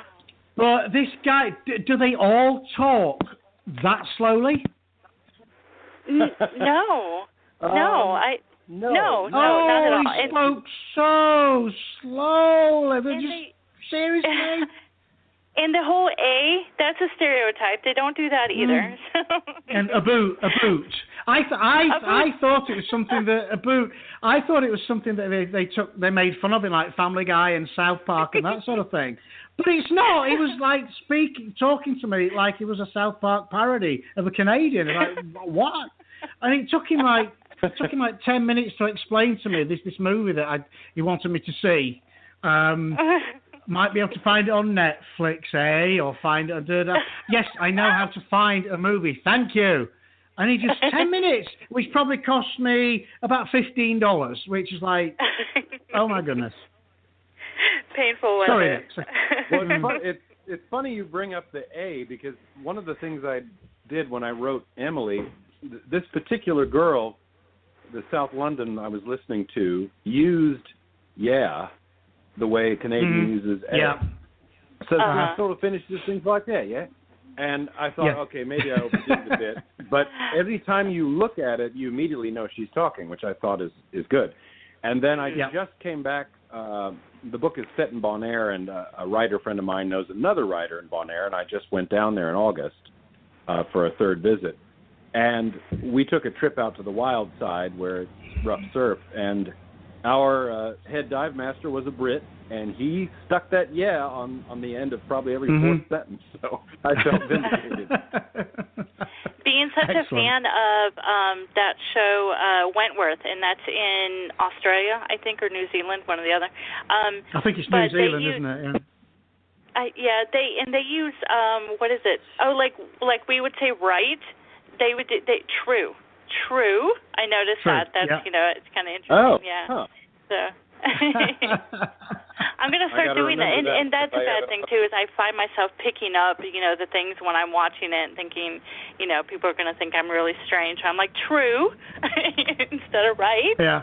but this guy, do, do they all talk that slowly? N- no, um, no, I no, no, oh, not at all. he And, spoke so slowly. They and just they, seriously. And the whole A, that's a stereotype. They don't do that either. Mm. And a boot, a boot. I th- I A boot. I thought it was something that a boot. I thought it was something that they they took they made fun of in like Family Guy and South Park and that sort of thing. But it's not. It was like speaking, talking to me like it was a South Park parody of a Canadian. Like what? And it took him like it took him like ten minutes to explain to me this this movie that I he wanted me to see. Um, Might be able to find it on Netflix, eh? Or find it. Da, da. Yes, I know how to find a movie. Thank you. And he just ten minutes, which probably cost me about fifteen dollars, which is like, oh my goodness. Painful. Sorry, Nick. Well, it's, fun, it's it's funny you bring up the A, because one of the things I did when I wrote Emily, th- this particular girl, the South London I was listening to, used yeah. the way a Canadian mm, uses A. Yeah. So uh-huh. I sort of finished this things like that, yeah. And I thought, yeah. okay, maybe I overdid it a bit. But every time you look at it, you immediately know she's talking, which I thought is, is good. And then I yeah. just came back. Uh, the book is set in Bonaire, and uh, a writer friend of mine knows another writer in Bonaire, and I just went down there in August uh, for a third visit. And we took a trip out to the wild side where it's rough surf, and our uh, head dive master was a Brit, and he stuck that yeah on, on the end of probably every mm-hmm. fourth sentence. So I felt vindicated. Being such Excellent. a fan of um, that show uh, Wentworth, and that's in Australia, I think, or New Zealand, one or the other. Um, I think it's New Zealand, use, isn't it? Yeah. I, yeah, they and they use um, what is it? Oh, like like we would say right. They would they true. true. I noticed True, that. That's yeah. you know, it's kind of interesting. Oh, yeah. huh. So. I'm gonna start gotta doing that. And, remember that and that's if a I bad ever- thing too. Is I find myself picking up, you know, the things when I'm watching it and thinking, you know, people are gonna think I'm really strange. I'm like, true, instead of right. Yeah.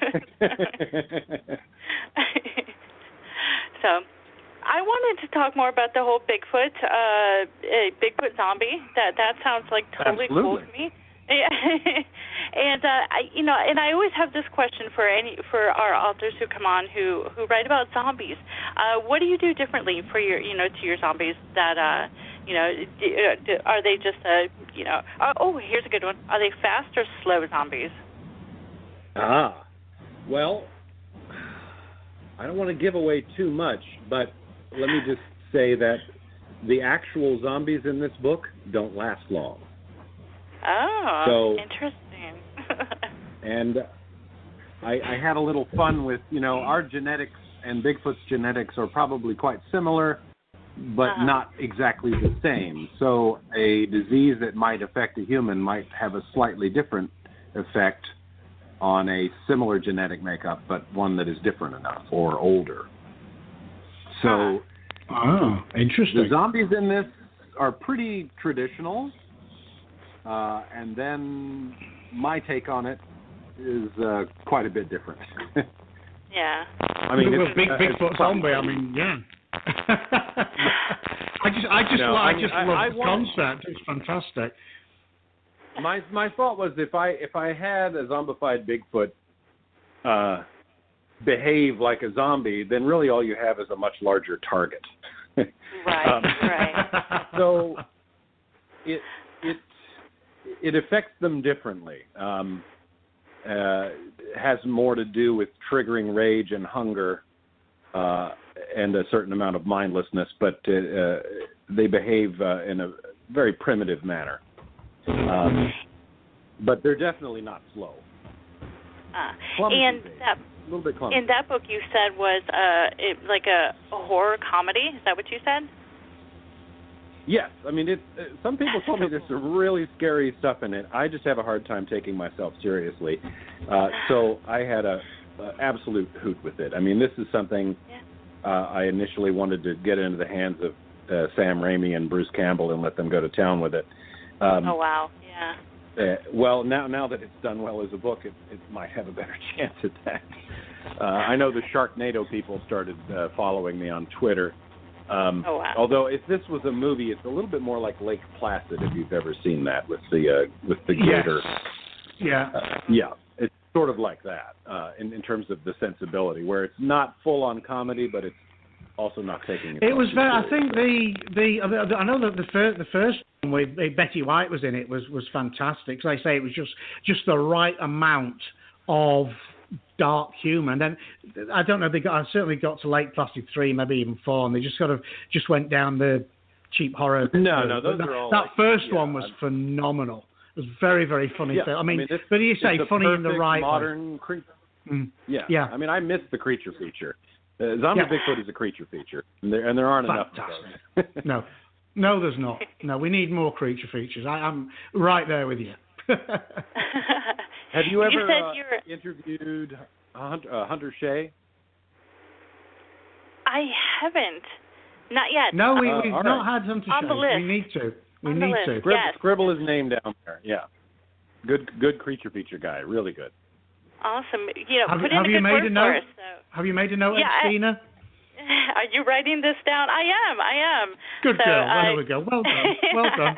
So, I wanted to talk more about the whole Bigfoot, uh, uh, Bigfoot zombie. That that sounds like totally cool to me. Yeah. And uh, I, you know, and I always have this question for any for our authors who come on who, who write about zombies. Uh, what do you do differently for your, you know, to your zombies? That, uh, you know, do, do, are they just, uh, you know? Uh, oh, here's a good one. Are they fast or slow zombies? Ah, well, I don't want to give away too much, but let me just say that the actual zombies in this book don't last long. Oh, So- interesting. And I, I had a little fun with, you know, our genetics and Bigfoot's genetics are probably quite similar, but Uh-huh. not exactly the same. So a disease that might affect a human might have a slightly different effect on a similar genetic makeup, but one that is different enough or older. So Oh, interesting. the zombies in this are pretty traditional, uh, and then my take on it is uh, quite a bit different. Yeah. I mean, well, it's, big uh, Bigfoot it's zombie. fun. I mean, yeah. I just, I just, No, love, I I mean, just I- love I the want- concept. It's fantastic. My my thought was if I if I had a zombified Bigfoot uh, behave like a zombie, then really all you have is a much larger target. Right. Um, right. So it it it affects them differently. Um, uh, it has more to do with triggering rage and hunger uh, and a certain amount of mindlessness, but uh, uh, they behave uh, in a very primitive manner. Um, but they're definitely not slow. Uh, Clumsy and maybe. that A little bit clumsy. in that book you said was uh, it, like a, a horror comedy. Is that what you said? Yes, I mean, it, uh, some people told me there's some really scary stuff in it. I just have a hard time taking myself seriously. Uh, so I had a, a absolute hoot with it. I mean, this is something Yeah. uh, I initially wanted to get into the hands of uh, Sam Raimi and Bruce Campbell and let them go to town with it. Um, Oh wow. Yeah. Uh, well, now now that it's done well as a book, it, it might have a better chance at that. Uh, I know the Sharknado people started uh, following me on Twitter. Um, Oh, wow. Although if this was a movie, it's a little bit more like Lake Placid, if you've ever seen that with the uh, with the Yes. gator. Yeah. Uh, yeah, it's sort of like that uh, in in terms of the sensibility, where it's not full on comedy, but it's also not taking. It was too very. I think seriously. the the I know that the first the first one with uh, Betty White was in it was was fantastic. As I say, it was just just the right amount of dark humour. And then I don't know. They got. I certainly got to Lake Placid three, maybe even four, and they just sort of just went down the cheap horror. No, no, those that, are all that like- first yeah, one was I'm- phenomenal. It was very very funny. Yeah, film. I mean, this- but you say it's a funny in the perfect right modern cre- way. Mm. Yeah. Yeah. I mean, I miss the creature feature. Uh, Zombie Yeah. Bigfoot is a creature feature, and there, and there aren't Fantastic. enough of those. No, no, there's not. No, we need more creature features. I, I'm right there with you. Have you ever You said uh, you're- interviewed Hunter, uh, Hunter Shea? I haven't. Not yet. No, we, Uh, we've all not right. had Hunter On the Shea. list. We need to. We On the need list. to. Scribble, Yes. Scribble his name down there. Yeah. Good, good creature feature guy. Really good. Awesome. You know, Have, put have in a you good made word a for note? us. So. Have you made a note, Yeah, I- Epsteina? Are you writing this down? I am. I am. Good So girl. I- There we go. Well done. Well done.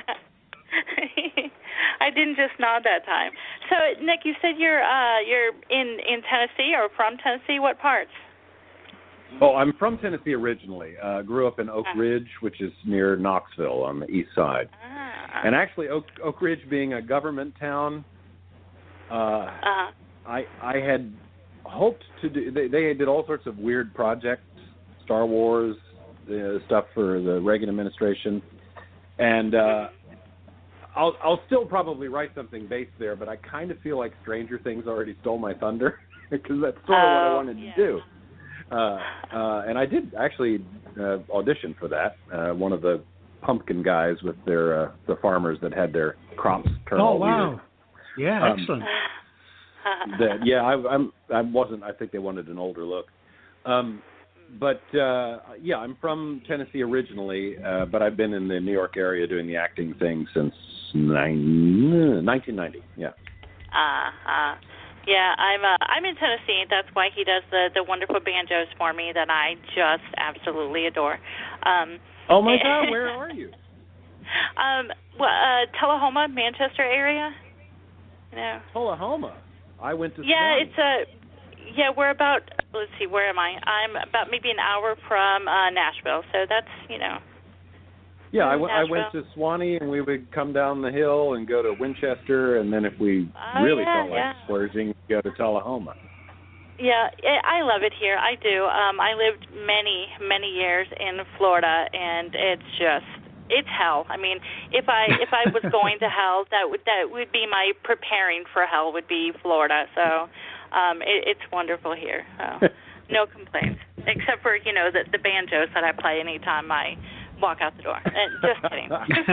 I didn't just nod that time. So, Nick, you said you're uh, you're in, in Tennessee or from Tennessee. What parts? Oh, I'm from Tennessee originally. Uh, grew up in Oak Uh-huh. Ridge, which is near Knoxville on the east side. Ah. And actually, Oak, Oak Ridge being a government town, uh, Uh-huh. I I had hoped to do. They, they did all sorts of weird projects, Star Wars uh, stuff for the Reagan administration, and uh, I'll I'll still probably write something based there. But I kind of feel like Stranger Things already stole my thunder because that's sort of what I Oh, wanted yeah. to do. Uh, uh, and I did actually uh, audition for that. Uh, one of the pumpkin guys with their uh, the farmers that had their crops turn Oh, all wow. weird. Yeah, Um, excellent. that yeah, I, I'm I wasn't. I think they wanted an older look. Um, but uh, yeah, I'm from Tennessee originally, uh, but I've been in the New York area doing the acting thing since nine, nineteen ninety. Yeah. Uh, uh, yeah, I'm uh, I'm in Tennessee. That's why he does the, the wonderful banjos for me that I just absolutely adore. Um, oh my God, where are you? Um, well, uh, Tullahoma, Manchester area. You know. Tullahoma. I went to. Yeah, Swanee. it's a. Yeah, we're about. Let's see, where am I? I'm about maybe an hour from uh, Nashville, so that's you know. Yeah, I, w- I went Nashville. to Swanee, and we would come down the hill and go to Winchester, and then if we Oh, really yeah, felt like yeah. splurging, go to Tullahoma. Yeah, I I love it here. I do. Um, I lived many, many years in Florida, and it's just it's hell. I mean, if I if I was going to hell, that would that would be my preparing for hell would be Florida. So, um, it, it's wonderful here. So, no complaints, except for you know the the banjos that I play anytime I walk out the door. And just kidding.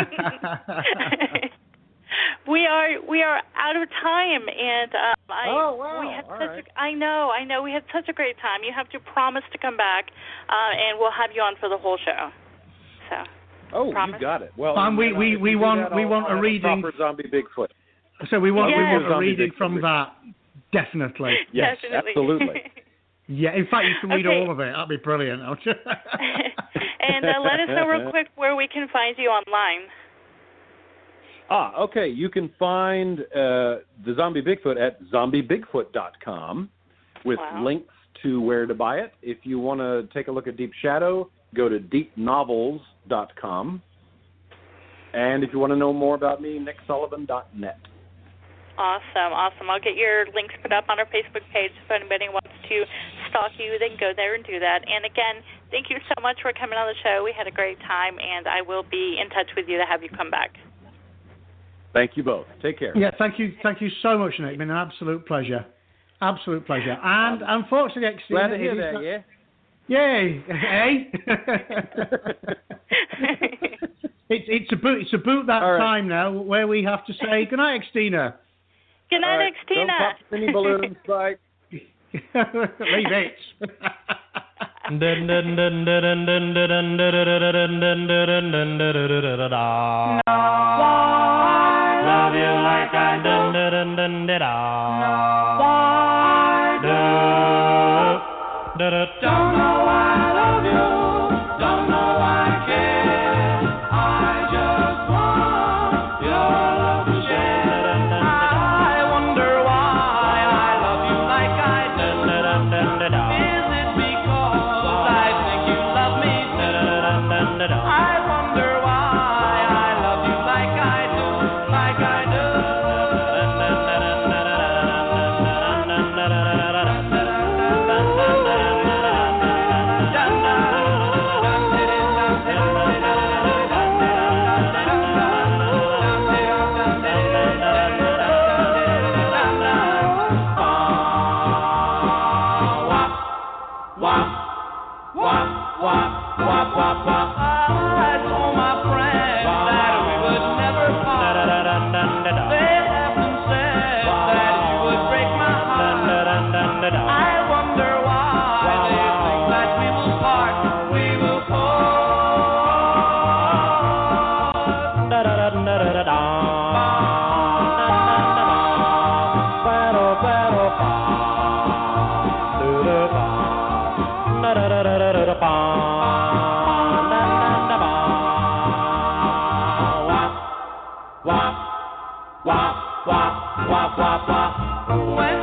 We are we are out of time, and um, I oh wow! we had All such right. a, I know I know we had such a great time. You have to promise to come back, uh, and we'll have you on for the whole show. So. Oh, Promise? you got it. Well, Um, we- you know, we- if we you do want- that, we I'll- want I'll a have reading. proper zombie Bigfoot. So we want we Yes. want a Zombie reading Bigfoot. from that, definitely. Yes, Definitely. absolutely. Yeah, in fact, you can read Okay. all of it. That'd be brilliant. And uh, let us know real quick where we can find you online. Ah, okay. You can find uh, the Zombie Bigfoot at zombie bigfoot dot com with Wow. links to where to buy it. If you want to take a look at Deep Shadow, go to deep novels dot com. And if you want to know more about me, nick sullivan dot net. Awesome, awesome. I'll get your links put up on our Facebook page. If anybody wants to stalk you, they can go there and do that. And again, thank you so much for coming on the show. We had a great time, and I will be in touch with you to have you come back. Thank you both. Take care. Yeah, thank you, thank you so much, Nick. It's been an absolute pleasure, absolute pleasure. And unfortunately, Extina, Glad to hear it is that, not- yeah? Yay! Hey. it's it's about it's about that All right. time now where we have to say good night, Extina. Good night, All right, Xtina. Don't pop any balloons. Bye. Leave it. Love you like I do. Don't know why I love you. Don't know why I care. I just want your love to share. I wonder why I love you like I do. Is it because I think you love me too? I wonder why I love you like I do, like I do. I told my friends that we would never part. They often said that you would break my heart. I wonder why they think that we will part. We will When